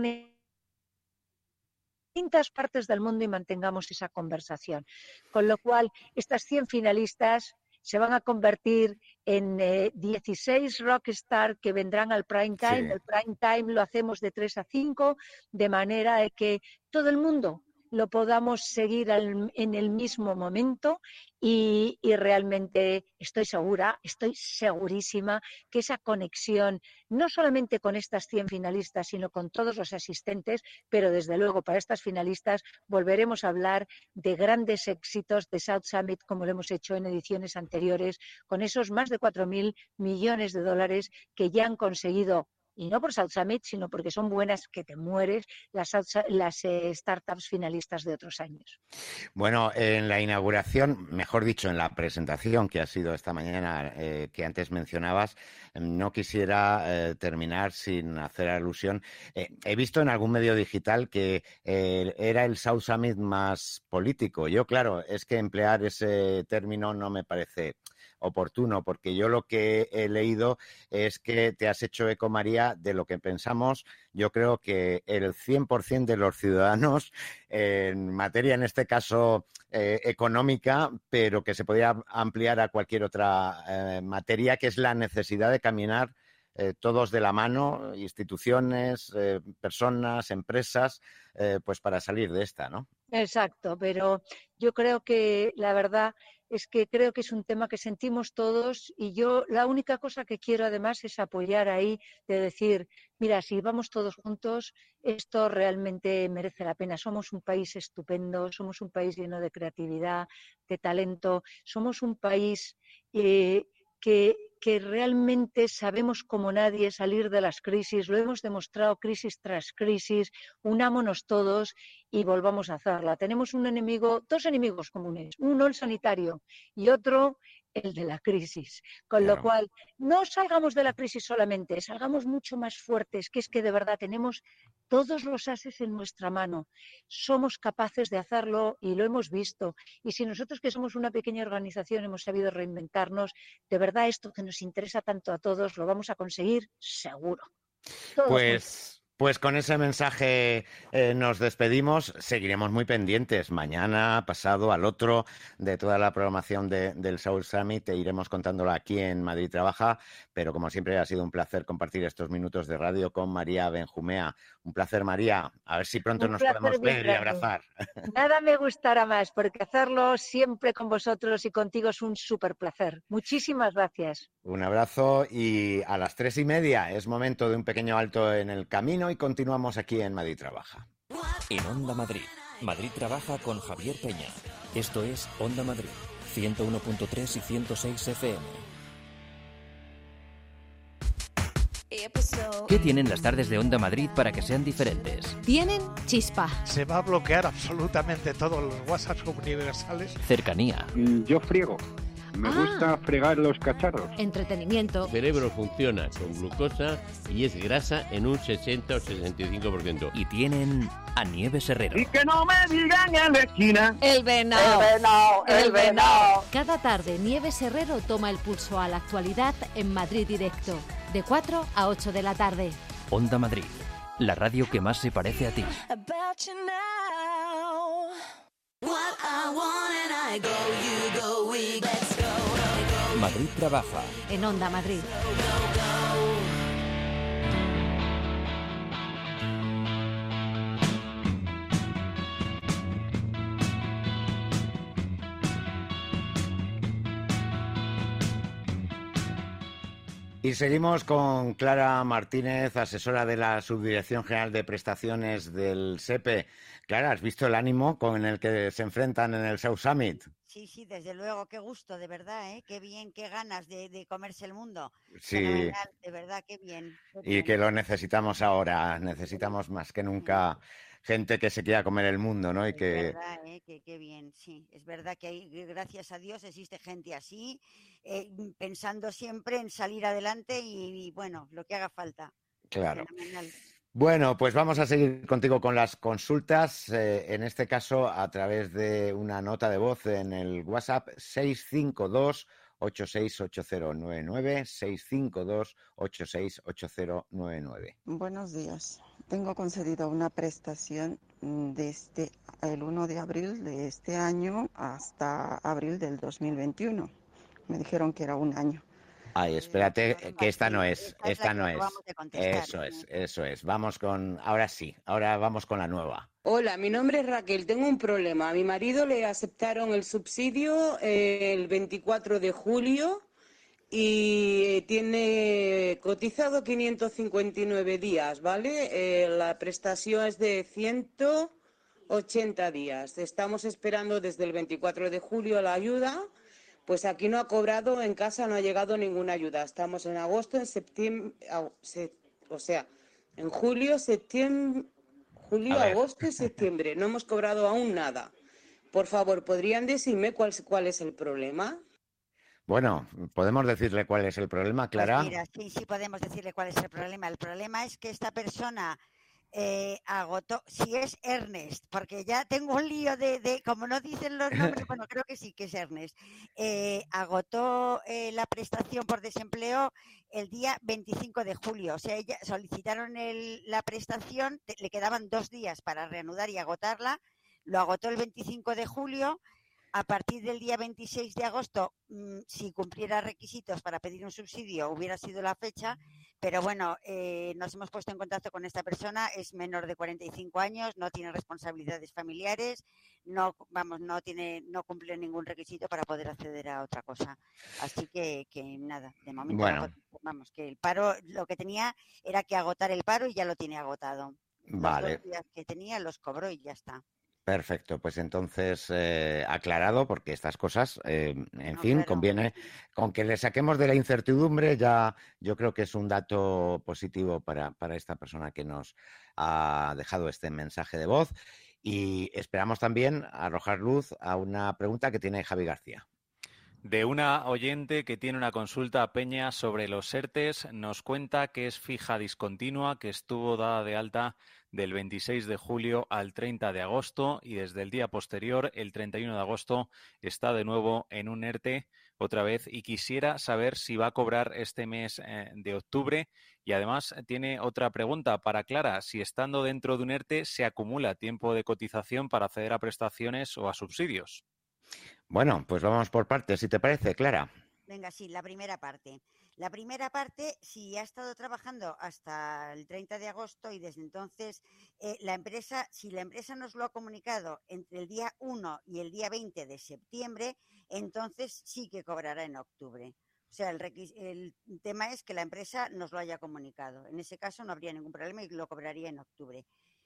Speaker 8: distintas partes del mundo y mantengamos esa conversación. Con lo cual, estas cien finalistas se van a convertir en eh, dieciséis rockstar que vendrán al prime time. Sí. El prime time lo hacemos de tres a cinco, de manera de que todo el mundo lo podamos seguir al, en el mismo momento y, y realmente estoy segura, estoy segurísima que esa conexión, no solamente con estas cien finalistas, sino con todos los asistentes, pero desde luego para estas finalistas volveremos a hablar de grandes éxitos de South Summit como lo hemos hecho en ediciones anteriores, con esos más de cuatro mil millones de dólares que ya han conseguido. Y no por South Summit, sino porque son buenas que te mueres las, las eh, startups finalistas de otros años.
Speaker 2: Bueno, en la inauguración, mejor dicho, en la presentación que ha sido esta mañana, eh, que antes mencionabas, no quisiera eh, terminar sin hacer alusión. Eh, he visto en algún medio digital que eh, era el South Summit más político. Yo, claro, es que emplear ese término no me parece oportuno, porque yo lo que he leído es que te has hecho eco, María, de lo que pensamos, yo creo que el cien por ciento de los ciudadanos en materia, en este caso, eh, económica, pero que se podría ampliar a cualquier otra eh, materia, que es la necesidad de caminar Eh, todos de la mano, instituciones, eh, personas, empresas, eh, pues para salir de esta, ¿no?
Speaker 8: Exacto, pero yo creo que la verdad es que creo que es un tema que sentimos todos y yo la única cosa que quiero además es apoyar ahí, de decir, mira, si vamos todos juntos, esto realmente merece la pena. Somos un país estupendo, somos un país lleno de creatividad, de talento, somos un país eh, que... que realmente sabemos como nadie salir de las crisis, lo hemos demostrado crisis tras crisis, unámonos todos y volvamos a hacerla. Tenemos un enemigo, dos enemigos comunes, uno el sanitario y otro el de la crisis. Con
Speaker 2: Claro.
Speaker 8: lo cual, no salgamos de la crisis solamente, salgamos mucho más fuertes, que es que de verdad tenemos todos los ases en nuestra mano. Somos capaces de hacerlo y lo hemos visto. Y si nosotros, que somos una pequeña organización, hemos sabido reinventarnos, de verdad esto que nos interesa tanto a todos lo vamos a conseguir seguro. Todos
Speaker 2: Pues, pues con ese mensaje eh, nos despedimos. Seguiremos muy pendientes mañana, pasado, al otro, de toda la programación de, del Soul Summit. E iremos contándolo aquí en Madrid Trabaja. Pero como siempre ha sido un placer compartir estos minutos de radio con María Benjumea. Un placer, María. A ver si pronto
Speaker 8: Un
Speaker 2: nos
Speaker 8: placer
Speaker 2: podemos
Speaker 8: bien
Speaker 2: ver y
Speaker 8: grande.
Speaker 2: abrazar.
Speaker 8: Nada me gustará más, porque hacerlo siempre con vosotros y contigo es un súper placer. Muchísimas gracias.
Speaker 2: Un abrazo y a las tres y media es momento de un pequeño alto en el camino y continuamos aquí en Madrid Trabaja.
Speaker 1: En Onda Madrid, Madrid Trabaja con Javier Peña. Esto es Onda Madrid, ciento uno punto tres y ciento seis F M.
Speaker 9: ¿Qué tienen las tardes de Onda Madrid para que sean diferentes?
Speaker 10: Tienen chispa.
Speaker 11: Se va a bloquear absolutamente todos los WhatsApp universales.
Speaker 9: Cercanía.
Speaker 12: Yo friego. Me
Speaker 10: Ah.
Speaker 12: gusta fregar los cacharros.
Speaker 10: Entretenimiento.
Speaker 13: El cerebro funciona con glucosa y es grasa en un sesenta o sesenta y cinco por ciento.
Speaker 9: Y tienen a Nieves Herrero.
Speaker 12: Y que no me digan en la esquina.
Speaker 10: El venado.
Speaker 12: El venado, el venado.
Speaker 10: Cada tarde Nieves Herrero toma el pulso a la actualidad en Madrid Directo. De cuatro a ocho de la tarde.
Speaker 9: Onda Madrid, la radio que más se parece a ti.
Speaker 1: Madrid Trabaja.
Speaker 10: En Onda Madrid.
Speaker 2: Y seguimos con Clara Martínez, asesora de la Subdirección General de Prestaciones del SEPE. Clara, ¿has visto el ánimo con el que se enfrentan en el South Summit?
Speaker 5: Sí, sí, desde luego, qué gusto, de verdad, ¿eh? Qué bien, qué ganas de, de comerse el mundo.
Speaker 2: Sí.
Speaker 5: Fenomenal, de verdad, qué bien. Qué
Speaker 2: Y
Speaker 5: bien.
Speaker 2: que lo necesitamos ahora. Necesitamos más que nunca gente que se quiera comer el mundo, ¿no? Y
Speaker 5: Es
Speaker 2: que
Speaker 5: verdad, ¿eh? que, qué bien, sí. Es verdad que hay, gracias a Dios existe gente así, eh, pensando siempre en salir adelante y, y, bueno, lo que haga falta.
Speaker 2: claro.
Speaker 5: Fenomenal.
Speaker 2: Bueno, pues vamos a seguir contigo con las consultas, eh, en este caso a través de una nota de voz en el WhatsApp seis cinco dos, ocho seis ocho cero nueve nueve, seis cinco dos, ocho seis ocho cero nueve nueve.
Speaker 7: Buenos días. Tengo concedido una prestación desde el uno de abril de este año hasta abril del dos mil veintiuno. Me dijeron que era un año.
Speaker 2: Ay, espérate, que esta no es,
Speaker 5: Esta es
Speaker 2: esta
Speaker 5: la
Speaker 2: no
Speaker 5: que
Speaker 2: es.
Speaker 5: acabamos de contestar.
Speaker 2: Eso es, eso es. Vamos con, ahora sí, ahora vamos con la nueva.
Speaker 14: Hola, mi nombre es Raquel. Tengo un problema. A mi marido le aceptaron el subsidio eh, el veinticuatro de julio y tiene cotizado quinientos cincuenta y nueve días, ¿vale? Eh, la prestación es de ciento ochenta días. Estamos esperando desde el veinticuatro de julio la ayuda. Pues aquí no ha cobrado, en casa no ha llegado ninguna ayuda. Estamos en agosto, en septiembre, o sea, en julio, septiembre, julio, agosto y septiembre. No hemos cobrado aún nada. Por favor, ¿podrían decirme cuál, cuál es el problema?
Speaker 2: Bueno, ¿podemos decirle cuál es el problema, Clara?
Speaker 5: Pues mira, sí, sí podemos decirle cuál es el problema. El problema es que esta persona Eh, agotó, si es Ernest, porque ya tengo un lío de, de como no dicen los nombres, bueno, creo que sí que es Ernest, eh, agotó eh, la prestación por desempleo el día veinticinco de julio, o sea, ella solicitaron el, la prestación, te, le quedaban dos días para reanudar y agotarla, lo agotó el veinticinco de julio. A partir del día veintiséis de agosto, mmm, si cumpliera requisitos para pedir un subsidio, hubiera sido la fecha, pero bueno, eh, nos hemos puesto en contacto con esta persona, es menor de cuarenta y cinco años, no tiene responsabilidades familiares, no, vamos, no tiene, no cumple ningún requisito para poder acceder a otra cosa. Así que, que nada, de momento,
Speaker 2: Bueno.
Speaker 5: no, vamos, que el paro, lo que tenía era que agotar el paro y ya lo tiene agotado.
Speaker 2: Vale.
Speaker 5: Los dos días que tenía los cobró y ya está.
Speaker 2: Perfecto, pues entonces eh, aclarado, porque estas cosas, eh, en
Speaker 5: No,
Speaker 2: fin,
Speaker 5: claro.
Speaker 2: conviene, con que le saquemos de la incertidumbre, ya yo creo que es un dato positivo para, para esta persona que nos ha dejado este mensaje de voz. Y esperamos también arrojar luz a una pregunta que tiene Javi García.
Speaker 3: De una oyente que tiene una consulta a Peña sobre los ERTES, nos cuenta que es fija discontinua, que estuvo dada de alta del veintiséis de julio al treinta de agosto y desde el día posterior, el treinta y uno de agosto, está de nuevo en un ERTE otra vez y quisiera saber si va a cobrar este mes eh, de octubre y además tiene otra pregunta para Clara, si estando dentro de un ERTE se acumula tiempo de cotización para acceder a prestaciones o a subsidios.
Speaker 2: Bueno, pues vamos por partes, si te parece, Clara.
Speaker 5: Venga, sí, la primera parte. La primera parte, si ha estado trabajando hasta el treinta de agosto y desde entonces eh, la empresa, si la empresa nos lo ha comunicado entre el día uno y el día veinte de septiembre, entonces sí que cobrará en octubre. O sea, el, requis- el tema es que la empresa nos lo haya comunicado. En ese caso no habría ningún problema y lo cobraría en octubre.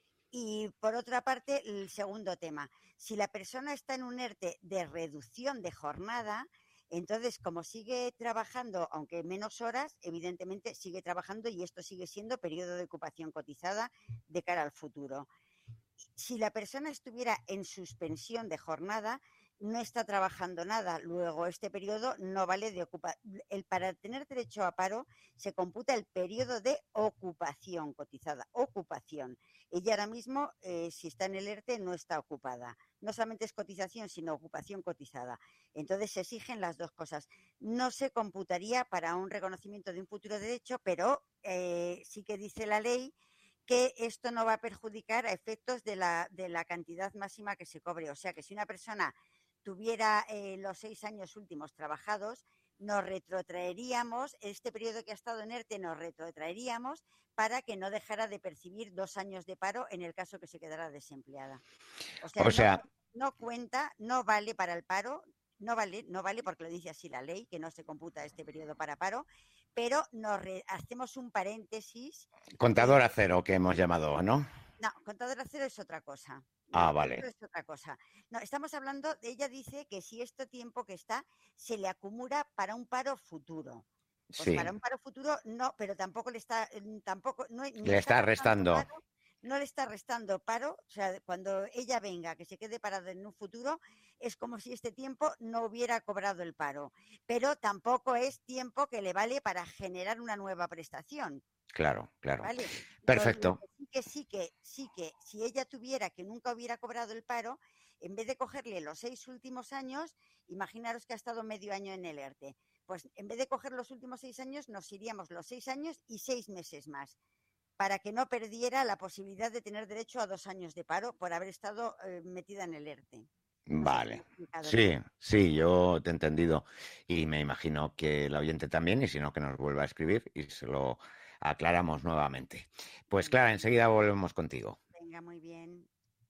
Speaker 5: Y por otra parte, el segundo tema, si la persona está en un ERTE de reducción de jornada, entonces como sigue trabajando, aunque menos horas, evidentemente sigue trabajando y esto sigue siendo periodo de ocupación cotizada de cara al futuro. Si la persona estuviera en suspensión de jornada, no está trabajando nada. Luego, este periodo no vale de ocupación. Para tener derecho a paro se computa el periodo de ocupación cotizada. Ocupación. Ella ahora mismo, eh, si está en el ERTE, no está ocupada. No solamente es cotización, sino ocupación cotizada. Entonces, se exigen las dos cosas. No se computaría para un reconocimiento de un futuro derecho, pero eh, sí que dice la ley que esto no va a perjudicar a efectos de la, de la cantidad máxima que se cobre. O sea, que si una persona tuviera eh, los seis años últimos trabajados, nos retrotraeríamos, este periodo que ha estado en ERTE nos retrotraeríamos para que no dejara de percibir dos años de paro en el caso que se quedara desempleada. O sea,
Speaker 2: O sea,
Speaker 5: no, no cuenta, no vale para el paro, no vale, no vale porque lo dice así la ley, que no se computa este periodo para paro, pero nos re, hacemos un paréntesis.
Speaker 2: contador a cero que hemos llamado, ¿no?
Speaker 5: No, contador a cero es otra cosa.
Speaker 2: Ah,
Speaker 5: No,
Speaker 2: vale.
Speaker 5: esto es otra cosa. No, estamos hablando, ella dice que si este tiempo que está se le acumula para un paro futuro. Pues
Speaker 2: Sí,
Speaker 5: para un paro futuro no, pero tampoco le está, tampoco, no, ni
Speaker 2: le está restando.
Speaker 5: paro, no le está restando paro. O sea, cuando ella venga, que se quede parada en un futuro, es como si este tiempo no hubiera cobrado el paro. Pero tampoco es tiempo que le vale para generar una nueva prestación.
Speaker 2: Claro, claro.
Speaker 5: ¿Vale?
Speaker 2: Perfecto.
Speaker 5: Sí que, sí que, sí que, si ella tuviera que nunca hubiera cobrado el paro, en vez de cogerle los seis últimos años, imaginaros que ha estado medio año en el ERTE, pues en vez de coger los últimos seis años, nos iríamos los seis años y seis meses más, para que no perdiera la posibilidad de tener derecho a dos años de paro por haber estado eh, metida en el ERTE.
Speaker 2: Vale. Sí, sí, yo te he entendido y me imagino que el oyente también, y si no, que nos vuelva a escribir y se lo aclaramos nuevamente. Pues Clara, enseguida volvemos contigo.
Speaker 5: Venga, muy bien.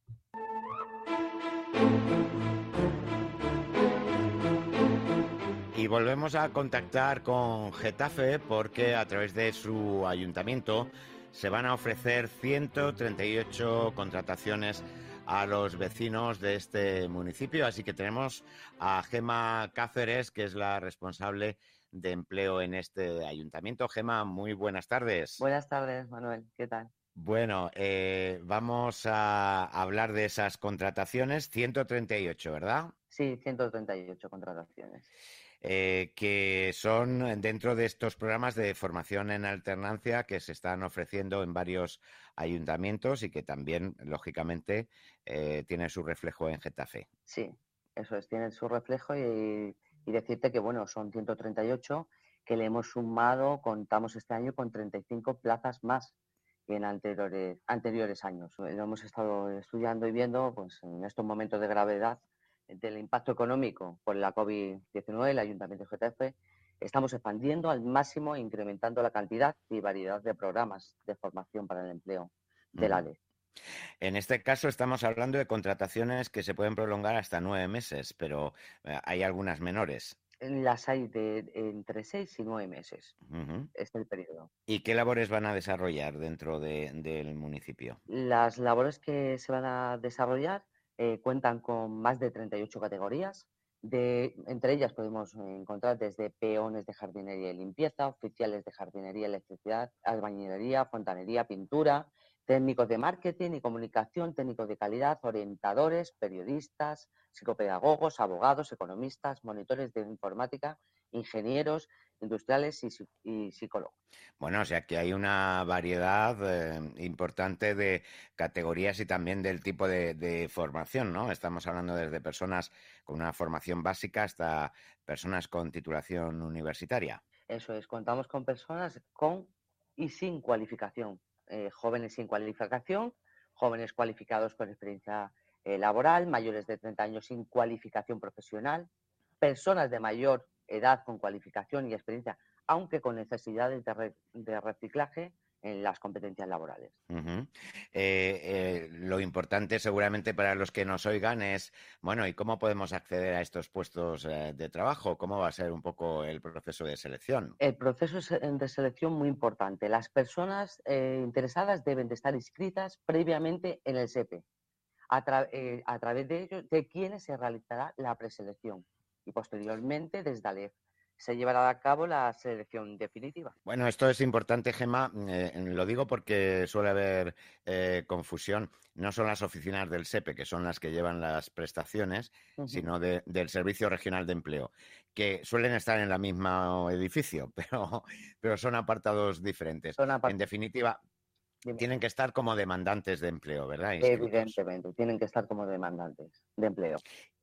Speaker 2: Y volvemos a contactar con Getafe porque a través de su ayuntamiento se van a ofrecer ciento treinta y ocho contrataciones a los vecinos de este municipio. Así que tenemos a Gema Cáceres, que es la responsable de empleo en este ayuntamiento. Gema, muy buenas tardes.
Speaker 15: Buenas tardes, Manuel. ¿Qué tal?
Speaker 2: Bueno, eh, vamos a hablar de esas contrataciones. ciento treinta y ocho, ¿verdad?
Speaker 15: Sí, ciento treinta y ocho contrataciones.
Speaker 2: eh, que son dentro de estos programas de formación en alternancia que se están ofreciendo en varios ayuntamientos y que también, lógicamente, eh, tienen su reflejo en Getafe.
Speaker 15: Sí, eso es, tiene su reflejo y, y decirte que, bueno, son ciento treinta y ocho que le hemos sumado, contamos este año con treinta y cinco plazas más que en anteriores, anteriores años. Lo hemos estado estudiando y viendo, pues en estos momentos de gravedad del impacto económico por la COVID diecinueve, el Ayuntamiento de Getafe, estamos expandiendo al máximo e incrementando la cantidad y variedad de programas de formación para el empleo del
Speaker 2: Ujú.
Speaker 15: A L E.
Speaker 2: En este caso estamos hablando de contrataciones que se pueden prolongar hasta nueve meses, pero eh, hay algunas menores.
Speaker 15: Las hay de entre seis y nueve meses,
Speaker 2: Ujú.
Speaker 15: es el periodo.
Speaker 2: ¿Y qué labores van a desarrollar dentro de- del municipio?
Speaker 15: Las labores que se van a desarrollar eh, cuentan con más de treinta y ocho categorías. De, entre ellas podemos encontrar desde peones de jardinería y limpieza, oficiales de jardinería y electricidad, albañilería, fontanería, pintura, técnicos de marketing y comunicación, técnicos de calidad, orientadores, periodistas, psicopedagogos, abogados, economistas, monitores de informática, ingenieros industriales y, psi- y psicólogos.
Speaker 2: Bueno, o sea que hay una variedad eh, importante de categorías y también del tipo de, de formación, ¿no? Estamos hablando desde personas con una formación básica hasta personas con titulación universitaria.
Speaker 15: Eso es, contamos con personas con y sin cualificación, eh, jóvenes sin cualificación, jóvenes cualificados con experiencia eh, laboral, mayores de treinta años sin cualificación profesional, personas de mayor edad con cualificación y experiencia, aunque con necesidades de, re- de reciclaje en las competencias laborales.
Speaker 2: Ujú. Eh, eh, lo importante seguramente para los que nos oigan es, bueno, ¿y cómo podemos acceder a estos puestos eh, de trabajo? ¿Cómo va a ser un poco el proceso de selección?
Speaker 15: El proceso es, eh, de selección muy importante. Las personas eh, interesadas deben de estar inscritas previamente en el S E P E. A, tra- eh, a través de ellos, de quienes se realizará la preselección y posteriormente desde A L E F se llevará a cabo la selección definitiva.
Speaker 2: Bueno, esto es importante, Gemma. Eh, lo digo porque suele haber eh, confusión. No son las oficinas del S E P E, que son las que llevan las prestaciones,
Speaker 15: Ujú.
Speaker 2: sino de- del Servicio Regional de Empleo, que suelen estar en el mismo edificio, pero, pero son apartados diferentes.
Speaker 15: Son apart-
Speaker 2: En definitiva,
Speaker 15: Dime.
Speaker 2: tienen que estar como demandantes de empleo, ¿verdad? Inscritos.
Speaker 15: Evidentemente, tienen que estar como demandantes de empleo.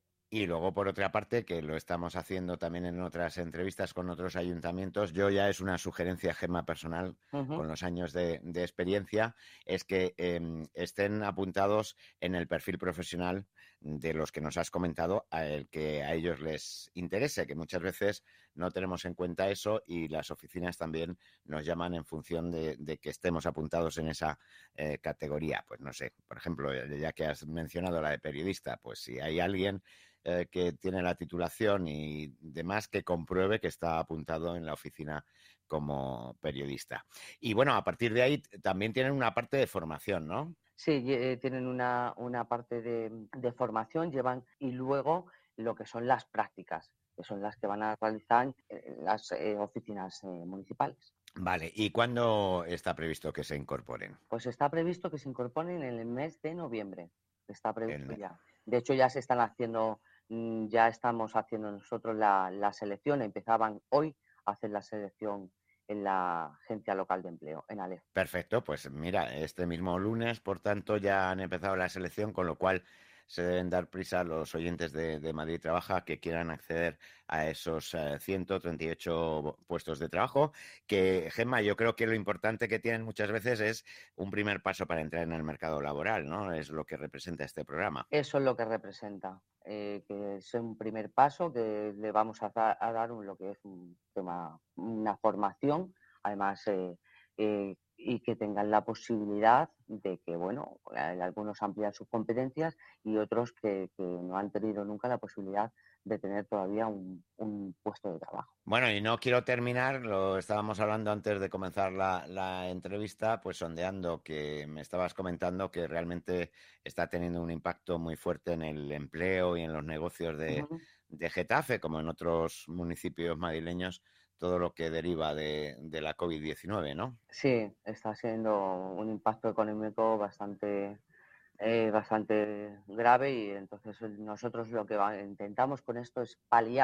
Speaker 2: Y luego, por otra parte, que lo estamos haciendo también en otras entrevistas con otros ayuntamientos, yo ya es una sugerencia, Gemma, personal,
Speaker 15: Ujú.
Speaker 2: con los años de, de experiencia, es que eh, estén apuntados en el perfil profesional de los que nos has comentado, a el que a ellos les interese, que muchas veces no tenemos en cuenta eso y las oficinas también nos llaman en función de, de que estemos apuntados en esa eh, categoría. Pues no sé, por ejemplo, ya que has mencionado la de periodista, pues si hay alguien eh, que tiene la titulación y demás que compruebe que está apuntado en la oficina como periodista. Y bueno, a partir de ahí t- también tienen una parte de formación, ¿no?
Speaker 15: Sí, eh, tienen una, una parte de, de formación, llevan y luego lo que son las prácticas, que son las que van a realizar en las eh, oficinas eh, municipales.
Speaker 2: Vale, ¿y cuándo está previsto que se incorporen?
Speaker 15: Pues está previsto que se incorporen en el mes de noviembre. Está previsto
Speaker 2: me-
Speaker 15: ya. De hecho, ya se están haciendo, mm, ya estamos haciendo nosotros la, la selección. Empezaban hoy a hacer la selección en la agencia local de empleo, en A L E F.
Speaker 2: Perfecto, pues mira, este mismo lunes, por tanto, ya han empezado la selección, con lo cual se deben dar prisa los oyentes de, de Madrid Trabaja que quieran acceder a esos eh, ciento treinta y ocho puestos de trabajo, que, Gemma, yo creo que lo importante que tienen muchas veces es un primer paso para entrar en el mercado laboral, ¿no? Es lo que representa este programa.
Speaker 15: Eso es lo que representa, eh, que es un primer paso que le vamos a, da- a dar un, lo que es un tema, una formación, además, eh, eh, y que tengan la posibilidad de que, bueno, eh, algunos amplían sus competencias y otros que, que no han tenido nunca la posibilidad de tener todavía un, un puesto de trabajo.
Speaker 2: Bueno, y no quiero terminar, lo estábamos hablando antes de comenzar la, la entrevista, pues sondeando que me estabas comentando que realmente está teniendo un impacto muy fuerte en el empleo y en los negocios de,
Speaker 15: Ujú.
Speaker 2: de Getafe, como en otros municipios madrileños, todo lo que deriva de, de la COVID diecinueve, ¿no?
Speaker 15: Sí, está siendo un impacto económico bastante, eh, bastante grave y entonces nosotros lo que va- intentamos con esto es paliar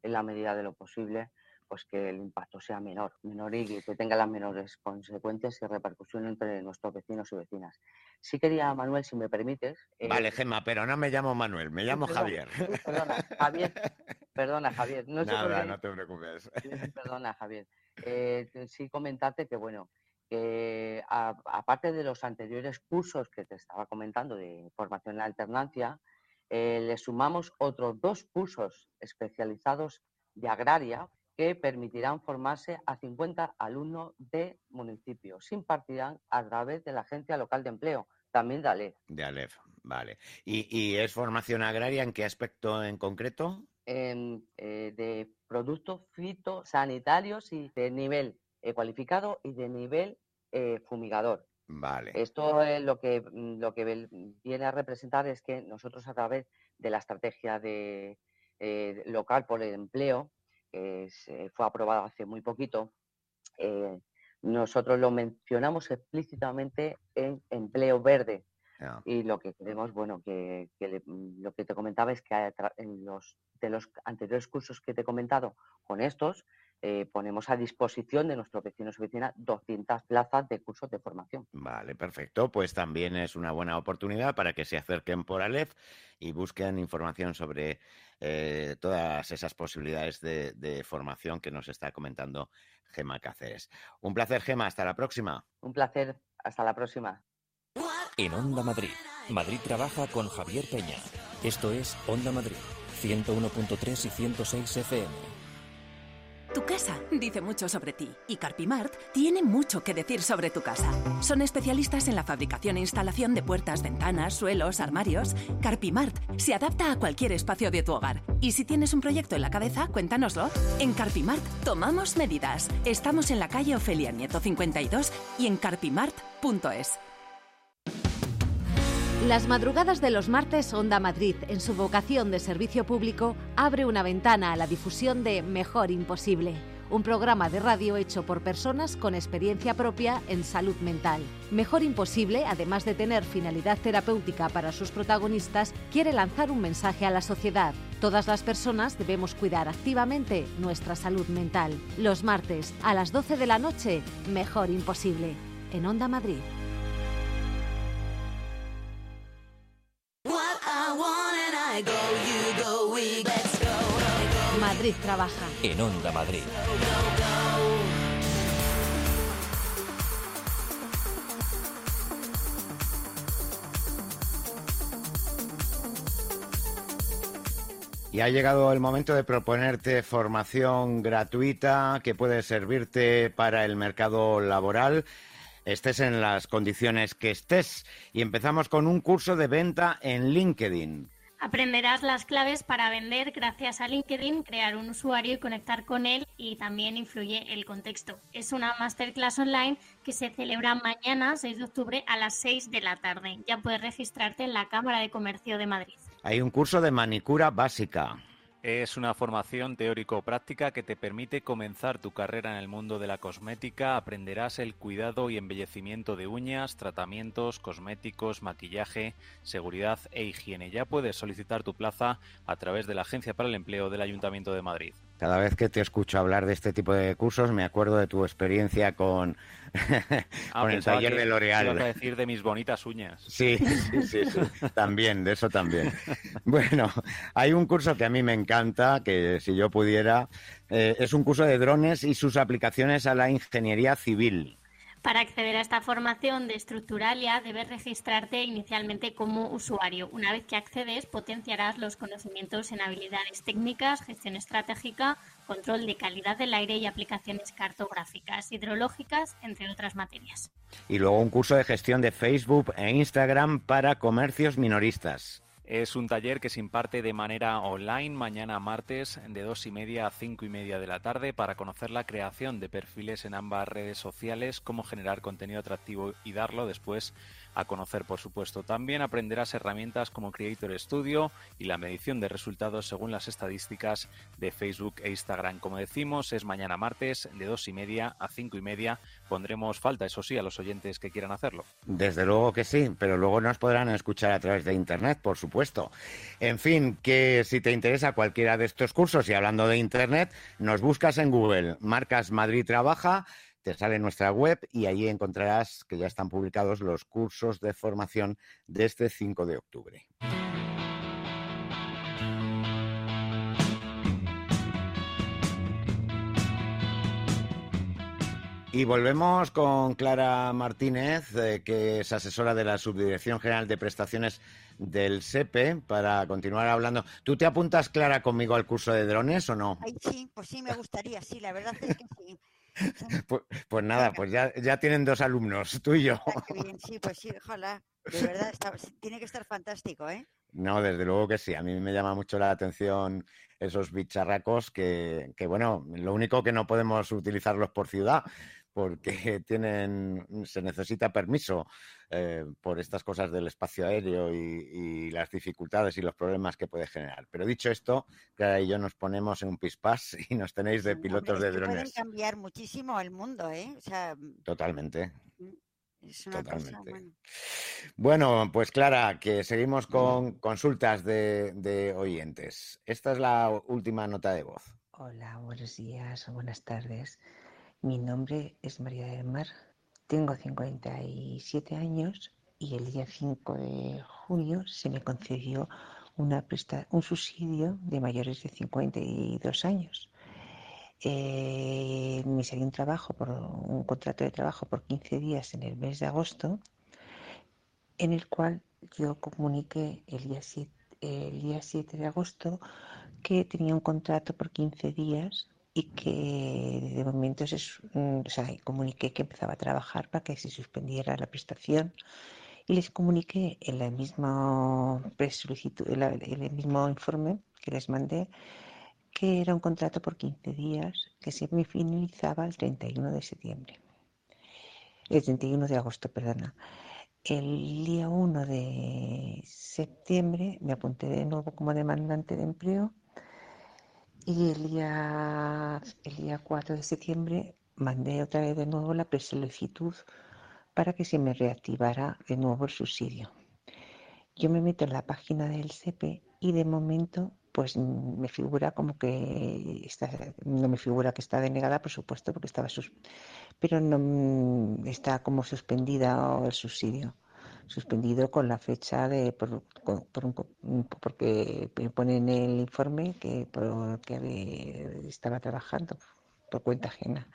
Speaker 15: en la medida de lo posible, pues que el impacto sea menor, menor y que tenga las menores consecuencias y repercusión entre nuestros vecinos y vecinas. Sí quería, Manuel, si me permites... Eh,
Speaker 2: vale, Gemma, pero no me llamo Manuel, me llamo
Speaker 15: perdón,
Speaker 2: Javier.
Speaker 15: Uy, perdona, Javier. Perdona, Javier. No sé
Speaker 2: Nada,
Speaker 15: por qué...
Speaker 2: no te preocupes.
Speaker 15: Perdona, Javier. Eh, sí comentarte que, bueno, que a, aparte de los anteriores cursos que te estaba comentando de formación en alternancia, eh, le sumamos otros dos cursos especializados de agraria que permitirán formarse a cincuenta alumnos de municipios. Se impartirán a través de la Agencia Local de Empleo, también de ALEF.
Speaker 2: De ALEF, vale. ¿Y, y es formación agraria en qué aspecto en concreto?
Speaker 15: En, eh, de productos fitosanitarios y de nivel eh, cualificado y de nivel eh, fumigador.
Speaker 2: Vale.
Speaker 15: Esto es lo que, lo que viene a representar es que nosotros a través de la estrategia de, eh, local por el empleo, que se fue aprobada hace muy poquito, eh, nosotros lo mencionamos explícitamente en empleo verde. Yeah. Y lo que queremos, bueno, que, que le, lo que te comentaba es que en los, de los anteriores cursos que te he comentado, con estos, eh, ponemos a disposición de nuestros vecinos y vecinas doscientas plazas de cursos de formación.
Speaker 2: Vale, perfecto. Pues también es una buena oportunidad para que se acerquen por ALEF y busquen información sobre eh, todas esas posibilidades de, de formación que nos está comentando Gemma Cáceres. Un placer, Gemma. Hasta la próxima.
Speaker 15: Un placer. Hasta la próxima.
Speaker 1: En Onda Madrid, Madrid trabaja con Javier Peña. Esto es Onda Madrid, ciento uno punto tres y ciento seis F M.
Speaker 16: Tu casa dice mucho sobre ti y Carpimart tiene mucho que decir sobre tu casa. Son especialistas en la fabricación e instalación de puertas, ventanas, suelos, armarios. Carpimart se adapta a cualquier espacio de tu hogar. Y si tienes un proyecto en la cabeza, cuéntanoslo. En Carpimart tomamos medidas. Estamos en la calle Ofelia Nieto cincuenta y dos y en carpimart punto es.
Speaker 10: Las madrugadas de los martes, Onda Madrid, en su vocación de servicio público, abre una ventana a la difusión de Mejor Imposible, un programa de radio hecho por personas con experiencia propia en salud mental. Mejor Imposible, además de tener finalidad terapéutica para sus protagonistas, quiere lanzar un mensaje a la sociedad. Todas las personas debemos cuidar activamente nuestra salud mental. Los martes, a las doce de la noche, Mejor Imposible, en Onda Madrid. Madrid trabaja.
Speaker 1: En Onda Madrid.
Speaker 2: Y ha llegado el momento de proponerte formación gratuita que puede servirte para el mercado laboral, estés en las condiciones que estés. Y empezamos con un curso de venta en LinkedIn.
Speaker 4: Aprenderás las claves para vender gracias a LinkedIn, crear un usuario y conectar con él, y también influye el contexto. Es una masterclass online que se celebra mañana, seis de octubre, a las seis de la tarde. Ya puedes registrarte en la Cámara de Comercio de Madrid.
Speaker 2: Hay un curso de manicura básica.
Speaker 3: Es una formación teórico-práctica que te permite comenzar tu carrera en el mundo de la cosmética. Aprenderás el cuidado y embellecimiento de uñas, tratamientos, cosméticos, maquillaje, seguridad e higiene. Ya puedes solicitar tu plaza a través de la Agencia para el Empleo del Ayuntamiento de Madrid.
Speaker 2: Cada vez que te escucho hablar de este tipo de cursos me acuerdo de tu experiencia con,
Speaker 3: ah,
Speaker 2: con el taller
Speaker 3: que
Speaker 2: de L'Oréal.
Speaker 3: Ibas a decir de mis bonitas uñas.
Speaker 2: Sí, sí, sí, sí, también, de eso también. Bueno, hay un curso que a mí me encanta, que si yo pudiera, eh, es un curso de drones y sus aplicaciones a la ingeniería civil.
Speaker 4: Para acceder a esta formación de Structuralia debes registrarte inicialmente como usuario. Una vez que accedes, potenciarás los conocimientos en habilidades técnicas, gestión estratégica, control de calidad del aire y aplicaciones cartográficas, hidrológicas, entre otras materias.
Speaker 2: Y luego un curso de gestión de Facebook e Instagram para comercios minoristas.
Speaker 3: Es un taller que se imparte de manera online mañana martes de dos y media a cinco y media de la tarde para conocer la creación de perfiles en ambas redes sociales, cómo generar contenido atractivo y darlo después a conocer, por supuesto. También aprenderás herramientas como Creator Studio y la medición de resultados según las estadísticas de Facebook e Instagram. Como decimos, es mañana martes de dos y media a cinco y media. Pondremos falta, eso sí, a los oyentes que quieran hacerlo.
Speaker 2: Desde luego que sí, pero luego nos podrán escuchar a través de Internet, por supuesto. En fin, que si te interesa cualquiera de estos cursos, y hablando de Internet, nos buscas en Google, marcas Madrid Trabaja, te sale nuestra web y allí encontrarás que ya están publicados los cursos de formación de este cinco de octubre. Y volvemos con Clara Martínez, eh, que es asesora de la Subdirección General de Prestaciones del SEPE, para continuar hablando. ¿Tú te apuntas, Clara, conmigo al curso de drones o no?
Speaker 5: Ay, sí, pues sí, me gustaría, sí, la verdad es que sí.
Speaker 2: Pues, pues nada, pues ya, ya tienen dos alumnos, tú y yo.
Speaker 5: Ah, qué bien, sí, pues sí, ojalá. De verdad, está, tiene que estar fantástico, ¿eh?
Speaker 2: No, desde luego que sí. A mí me llama mucho la atención esos bicharracos que, que, bueno, lo único que no podemos utilizarlos por ciudad, porque tienen, se necesita permiso eh, por estas cosas del espacio aéreo y, y las dificultades y los problemas que puede generar. Pero dicho esto, Clara y yo nos ponemos en un pispás y nos tenéis de pilotos
Speaker 5: Hombre,
Speaker 2: de
Speaker 5: es que
Speaker 2: drones.
Speaker 5: pueden cambiar muchísimo el mundo, ¿eh? O sea,
Speaker 2: Totalmente.
Speaker 5: es una
Speaker 2: Totalmente.
Speaker 5: cosa, bueno.
Speaker 2: Bueno, pues Clara, que seguimos con consultas de, de oyentes. Esta es la última nota de voz.
Speaker 17: Hola, buenos días o buenas tardes. Mi nombre es María del Mar, tengo cincuenta y siete años y el día cinco de junio se me concedió una presta- un subsidio de mayores de cincuenta y dos años. Eh, me salió un trabajo, por un contrato de trabajo por quince días en el mes de agosto, en el cual yo comuniqué el día siete, el día siete de agosto que tenía un contrato por quince días y que de momento se, o sea, comuniqué que empezaba a trabajar para que se suspendiera la prestación y les comuniqué en la misma solicitud, en, la, en el mismo informe que les mandé que era un contrato por quince días que se me finalizaba el treinta y uno de septiembre, el treinta y uno de agosto, perdona. El día uno de septiembre me apunté de nuevo como demandante de empleo. Y el día, el día cuatro de septiembre mandé otra vez de nuevo la presolicitud para que se me reactivara de nuevo el subsidio. Yo me meto en la página del SEPE y de momento pues me figura como que está, no me figura que está denegada, por supuesto, porque estaba sus, pero no está como suspendida el subsidio. Suspendido con la fecha de por, por un, porque pone en el informe que, por, que estaba trabajando por cuenta ajena.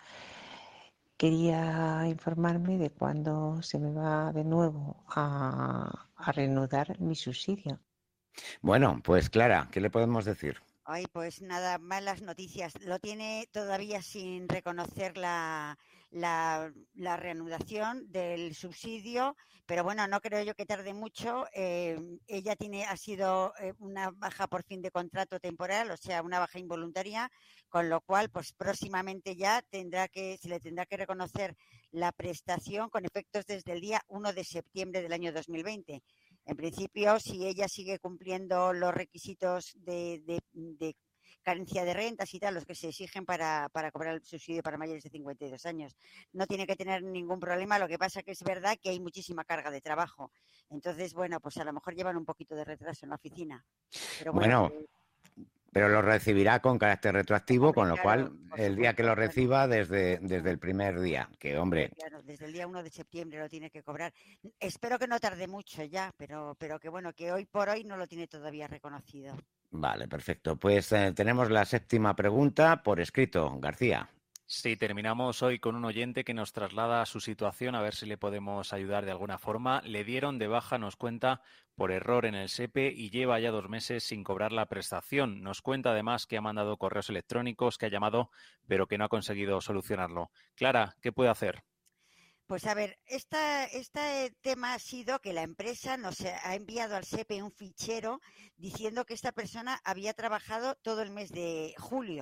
Speaker 17: Quería informarme de cuándo se me va de nuevo a, a reanudar mi subsidio.
Speaker 2: Bueno, pues Clara, ¿qué le podemos decir?
Speaker 5: Ay, pues nada, malas noticias. Lo tiene todavía sin reconocer la, la, la reanudación del subsidio, pero bueno, no creo yo que tarde mucho. Eh, ella tiene ha sido eh, una baja por fin de contrato temporal, o sea, una baja involuntaria, con lo cual, pues próximamente ya tendrá que se le tendrá que reconocer la prestación con efectos desde el día uno de septiembre del año dos mil veinte. En principio, si ella sigue cumpliendo los requisitos de, de, de carencia de rentas y tal, los que se exigen para, para cobrar el subsidio para mayores de cincuenta y dos años, no tiene que tener ningún problema. Lo que pasa que es verdad que hay muchísima carga de trabajo. Entonces, bueno, pues a lo mejor llevan un poquito de retraso en la oficina. Pero bueno,
Speaker 2: bueno eh, pero lo recibirá con carácter retroactivo, hombre, con lo claro, cual el día que lo reciba desde, desde el primer día, que hombre...
Speaker 5: Claro, desde el día uno de septiembre lo tiene que cobrar. Espero que no tarde mucho ya, pero, pero que bueno, que hoy por hoy no lo tiene todavía reconocido.
Speaker 2: Vale, perfecto. Pues eh, tenemos la séptima pregunta por escrito. García.
Speaker 3: Sí, terminamos hoy con un oyente que nos traslada su situación, a ver si le podemos ayudar de alguna forma. Le dieron de baja, nos cuenta, por error en el SEPE y lleva ya dos meses sin cobrar la prestación. Nos cuenta además que ha mandado correos electrónicos, que ha llamado, pero que no ha conseguido solucionarlo. Clara, ¿qué puede hacer?
Speaker 5: Pues a ver, esta, este tema ha sido que la empresa nos ha enviado al SEPE un fichero diciendo que esta persona había trabajado todo el mes de julio,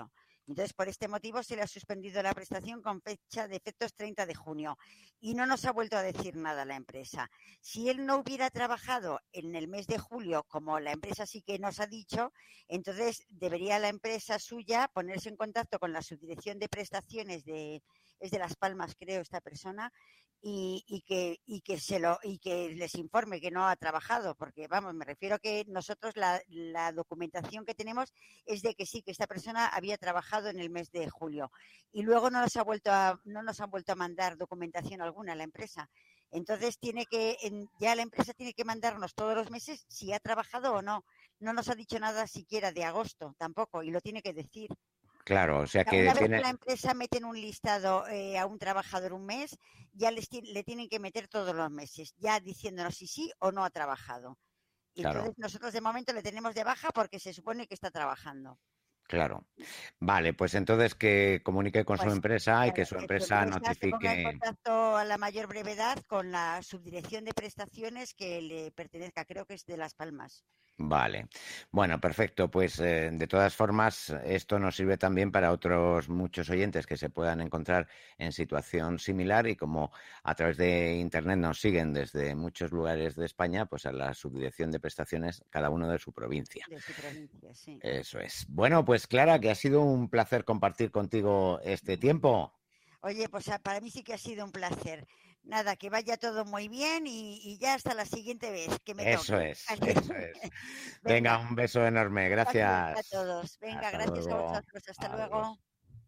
Speaker 5: Entonces, por este motivo se le ha suspendido la prestación con fecha de efectos treinta de junio y no nos ha vuelto a decir nada la empresa. Si él no hubiera trabajado en el mes de julio, como la empresa sí que nos ha dicho, entonces debería la empresa suya ponerse en contacto con la subdirección de prestaciones de, es de Las Palmas, creo, esta persona, y, y que y que se lo y que les informe que no ha trabajado, porque vamos, me refiero que nosotros la, la documentación que tenemos es de que sí, que esta persona había trabajado en el mes de julio y luego no nos ha vuelto a no nos han vuelto a mandar documentación alguna a la empresa. Entonces tiene que en, ya la empresa tiene que mandarnos todos los meses si ha trabajado o no. No nos ha dicho nada siquiera de agosto tampoco y lo tiene que decir.
Speaker 2: Claro, o sea que
Speaker 5: Una
Speaker 2: tiene...
Speaker 5: vez que la empresa mete en un listado eh, a un trabajador un mes, ya les le tienen que meter todos los meses, ya diciéndonos si sí o no ha trabajado. Y
Speaker 2: Claro.
Speaker 5: entonces nosotros de momento le tenemos de baja porque se supone que está trabajando.
Speaker 2: Claro. Vale, pues entonces que comunique con su
Speaker 5: Pues,
Speaker 2: empresa y que
Speaker 5: claro,
Speaker 2: su
Speaker 5: que su
Speaker 2: empresa
Speaker 5: empresa se ponga en
Speaker 2: notifique...
Speaker 5: contacto a la mayor brevedad con la subdirección de prestaciones que le pertenezca, creo que es de Las Palmas.
Speaker 2: Vale. Bueno, perfecto. Pues eh, de todas formas, esto nos sirve también para otros muchos oyentes que se puedan encontrar en situación similar y como a través de Internet nos siguen desde muchos lugares de España, pues a la subdirección de prestaciones, cada uno de su provincia.
Speaker 5: De su provincia, sí.
Speaker 2: Eso es. Bueno, pues Clara, que ha sido un placer compartir contigo este tiempo.
Speaker 5: Oye, pues a- para mí sí que ha sido un placer. Nada, que vaya todo muy bien y, y ya hasta la siguiente vez que me
Speaker 2: Eso
Speaker 5: toque.
Speaker 2: es, eso es. Venga, un beso enorme.
Speaker 5: Gracias a
Speaker 2: Gracias.
Speaker 5: todos. Venga,
Speaker 2: Hasta
Speaker 5: gracias a
Speaker 2: luego.
Speaker 5: vosotros. Hasta
Speaker 2: Adiós.
Speaker 5: luego.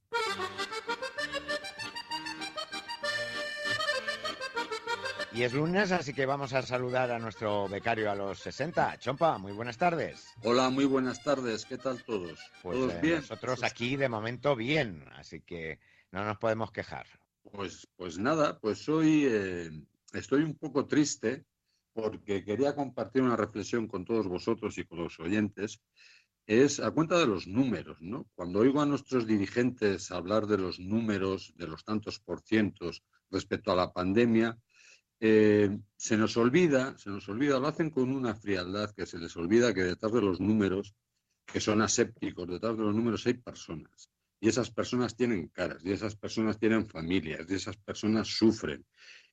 Speaker 2: Y es lunes, así que vamos a saludar a nuestro becario a los sesenta. Chompa, muy buenas tardes.
Speaker 18: Hola, muy buenas tardes. ¿Qué tal todos?
Speaker 2: Pues
Speaker 18: ¿Todos
Speaker 2: eh,
Speaker 18: bien?
Speaker 2: nosotros aquí de momento bien, así que no nos podemos quejar.
Speaker 18: Pues, pues nada, pues hoy eh, estoy un poco triste porque quería compartir una reflexión con todos vosotros y con los oyentes. Es a cuenta de los números, ¿no? Cuando oigo a nuestros dirigentes hablar de los números, de los tantos por cientos respecto a la pandemia, eh, se nos olvida, se nos olvida, lo hacen con una frialdad que se les olvida que detrás de los números, que son asépticos, detrás de los números hay personas. Y esas personas tienen caras, y esas personas tienen familias, y esas personas sufren.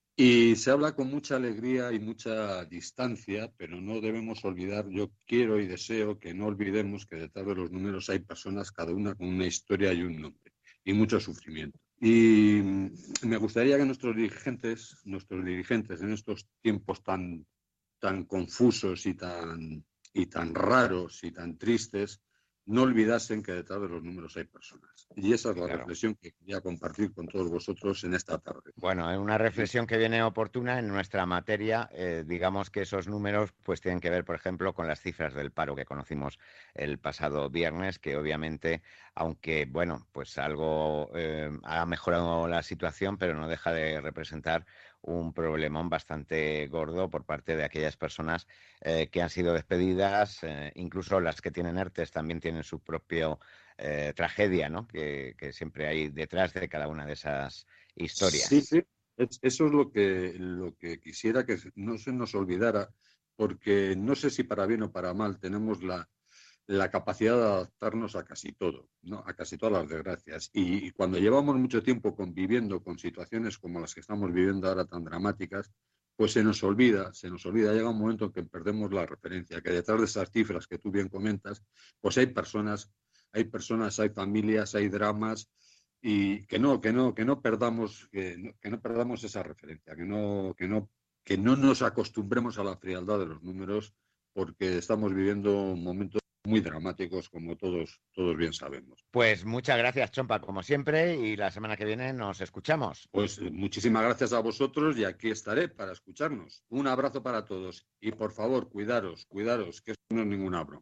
Speaker 18: Y se habla con mucha alegría y mucha distancia, pero no debemos olvidar, yo quiero y deseo que no olvidemos que detrás de los números hay personas, cada una con una historia y un nombre, y mucho sufrimiento. Y me gustaría que nuestros dirigentes, nuestros dirigentes en estos tiempos tan, tan confusos y tan, y tan raros y tan tristes, no olvidasen que detrás de los números hay personas. Y esa es la
Speaker 2: Claro.
Speaker 18: reflexión que quería compartir con todos vosotros en esta tarde.
Speaker 2: Bueno, es una reflexión que viene oportuna en nuestra materia. Eh, digamos que esos números pues tienen que ver, por ejemplo, con las cifras del paro que conocimos el pasado viernes, que obviamente, aunque, bueno, pues algo eh, ha mejorado la situación, pero no deja de representar un problemón bastante gordo por parte de aquellas personas eh, que han sido despedidas, eh, incluso las que tienen ERTES también tienen su propia eh, tragedia, ¿no? Que, que siempre hay detrás de cada una de esas historias.
Speaker 18: Sí, sí. Es- eso es lo que, lo que quisiera que no se nos olvidara, porque no sé si para bien o para mal tenemos la, la capacidad de adaptarnos a casi todo, ¿no? A casi todas las desgracias. Y, y cuando llevamos mucho tiempo conviviendo con situaciones como las que estamos viviendo ahora tan dramáticas, pues se nos olvida, se nos olvida, llega un momento en que perdemos la referencia, que detrás de esas cifras que tú bien comentas, pues hay personas, hay personas, hay familias, hay dramas, y que no, que no, que no perdamos, que no, que no perdamos esa referencia, que no, que no, que no nos acostumbremos a la frialdad de los números, porque estamos viviendo momentos muy dramáticos, como todos, todos bien sabemos.
Speaker 2: Pues muchas gracias, Chompa, como siempre, y la semana que viene nos escuchamos.
Speaker 18: Pues eh, muchísimas gracias a vosotros y aquí estaré para escucharnos. Un abrazo para todos y por favor, cuidaros, cuidaros, que esto no es ninguna broma.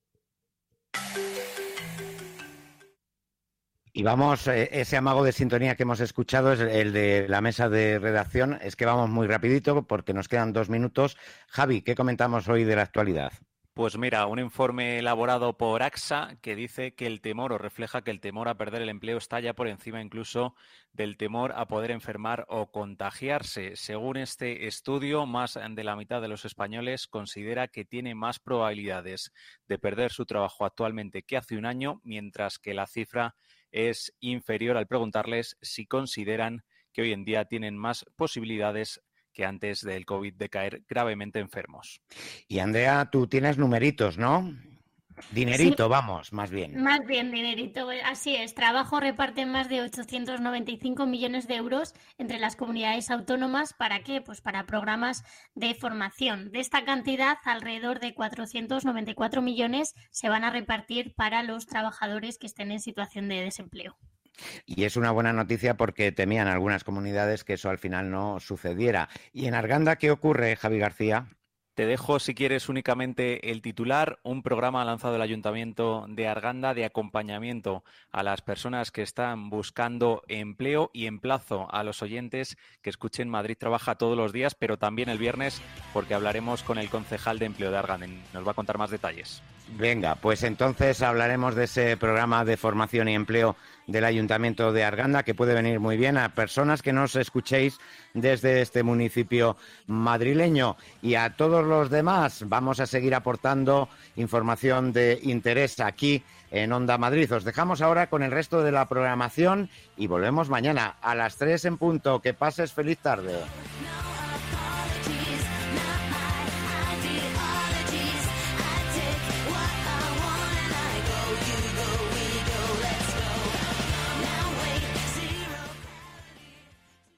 Speaker 2: Y vamos, eh, ese amago de sintonía que hemos escuchado es el de la mesa de redacción. Es que vamos muy rapidito porque nos quedan dos minutos. Javi, ¿qué comentamos hoy de la actualidad?
Speaker 3: Pues mira, un informe elaborado por A X A que dice que el temor o refleja que el temor a perder el empleo está ya por encima incluso del temor a poder enfermar o contagiarse. Según este estudio, más de la mitad de los españoles considera que tiene más probabilidades de perder su trabajo actualmente que hace un año, mientras que la cifra es inferior al preguntarles si consideran que hoy en día tienen más posibilidades que antes del COVID de caer gravemente enfermos.
Speaker 2: Y Andrea, tú tienes numeritos, ¿no? Dinerito,
Speaker 4: Sí.
Speaker 2: vamos, más bien.
Speaker 4: Más bien dinerito, así es. Trabajo reparte más de ochocientos noventa y cinco millones de euros entre las comunidades autónomas. ¿Para qué? Pues para programas de formación. De esta cantidad, alrededor de cuatrocientos noventa y cuatro millones se van a repartir para los trabajadores que estén en situación de desempleo.
Speaker 2: Y es una buena noticia porque temían algunas comunidades que eso al final no sucediera. ¿Y en Arganda qué ocurre, Javi García?
Speaker 3: Te dejo, si quieres, únicamente el titular. Un programa lanzado el Ayuntamiento de Arganda de acompañamiento a las personas que están buscando empleo, y emplazo a los oyentes que escuchen Madrid Trabaja todos los días, pero también el viernes, porque hablaremos con el concejal de empleo de Arganda. Nos va a contar más detalles.
Speaker 2: Venga, pues entonces hablaremos de ese programa de formación y empleo del Ayuntamiento de Arganda, que puede venir muy bien a personas que nos escuchéis desde este municipio madrileño. Y a todos los demás vamos a seguir aportando información de interés aquí en Onda Madrid. Os dejamos ahora con el resto de la programación y volvemos mañana a las tres en punto. Que pases feliz tarde.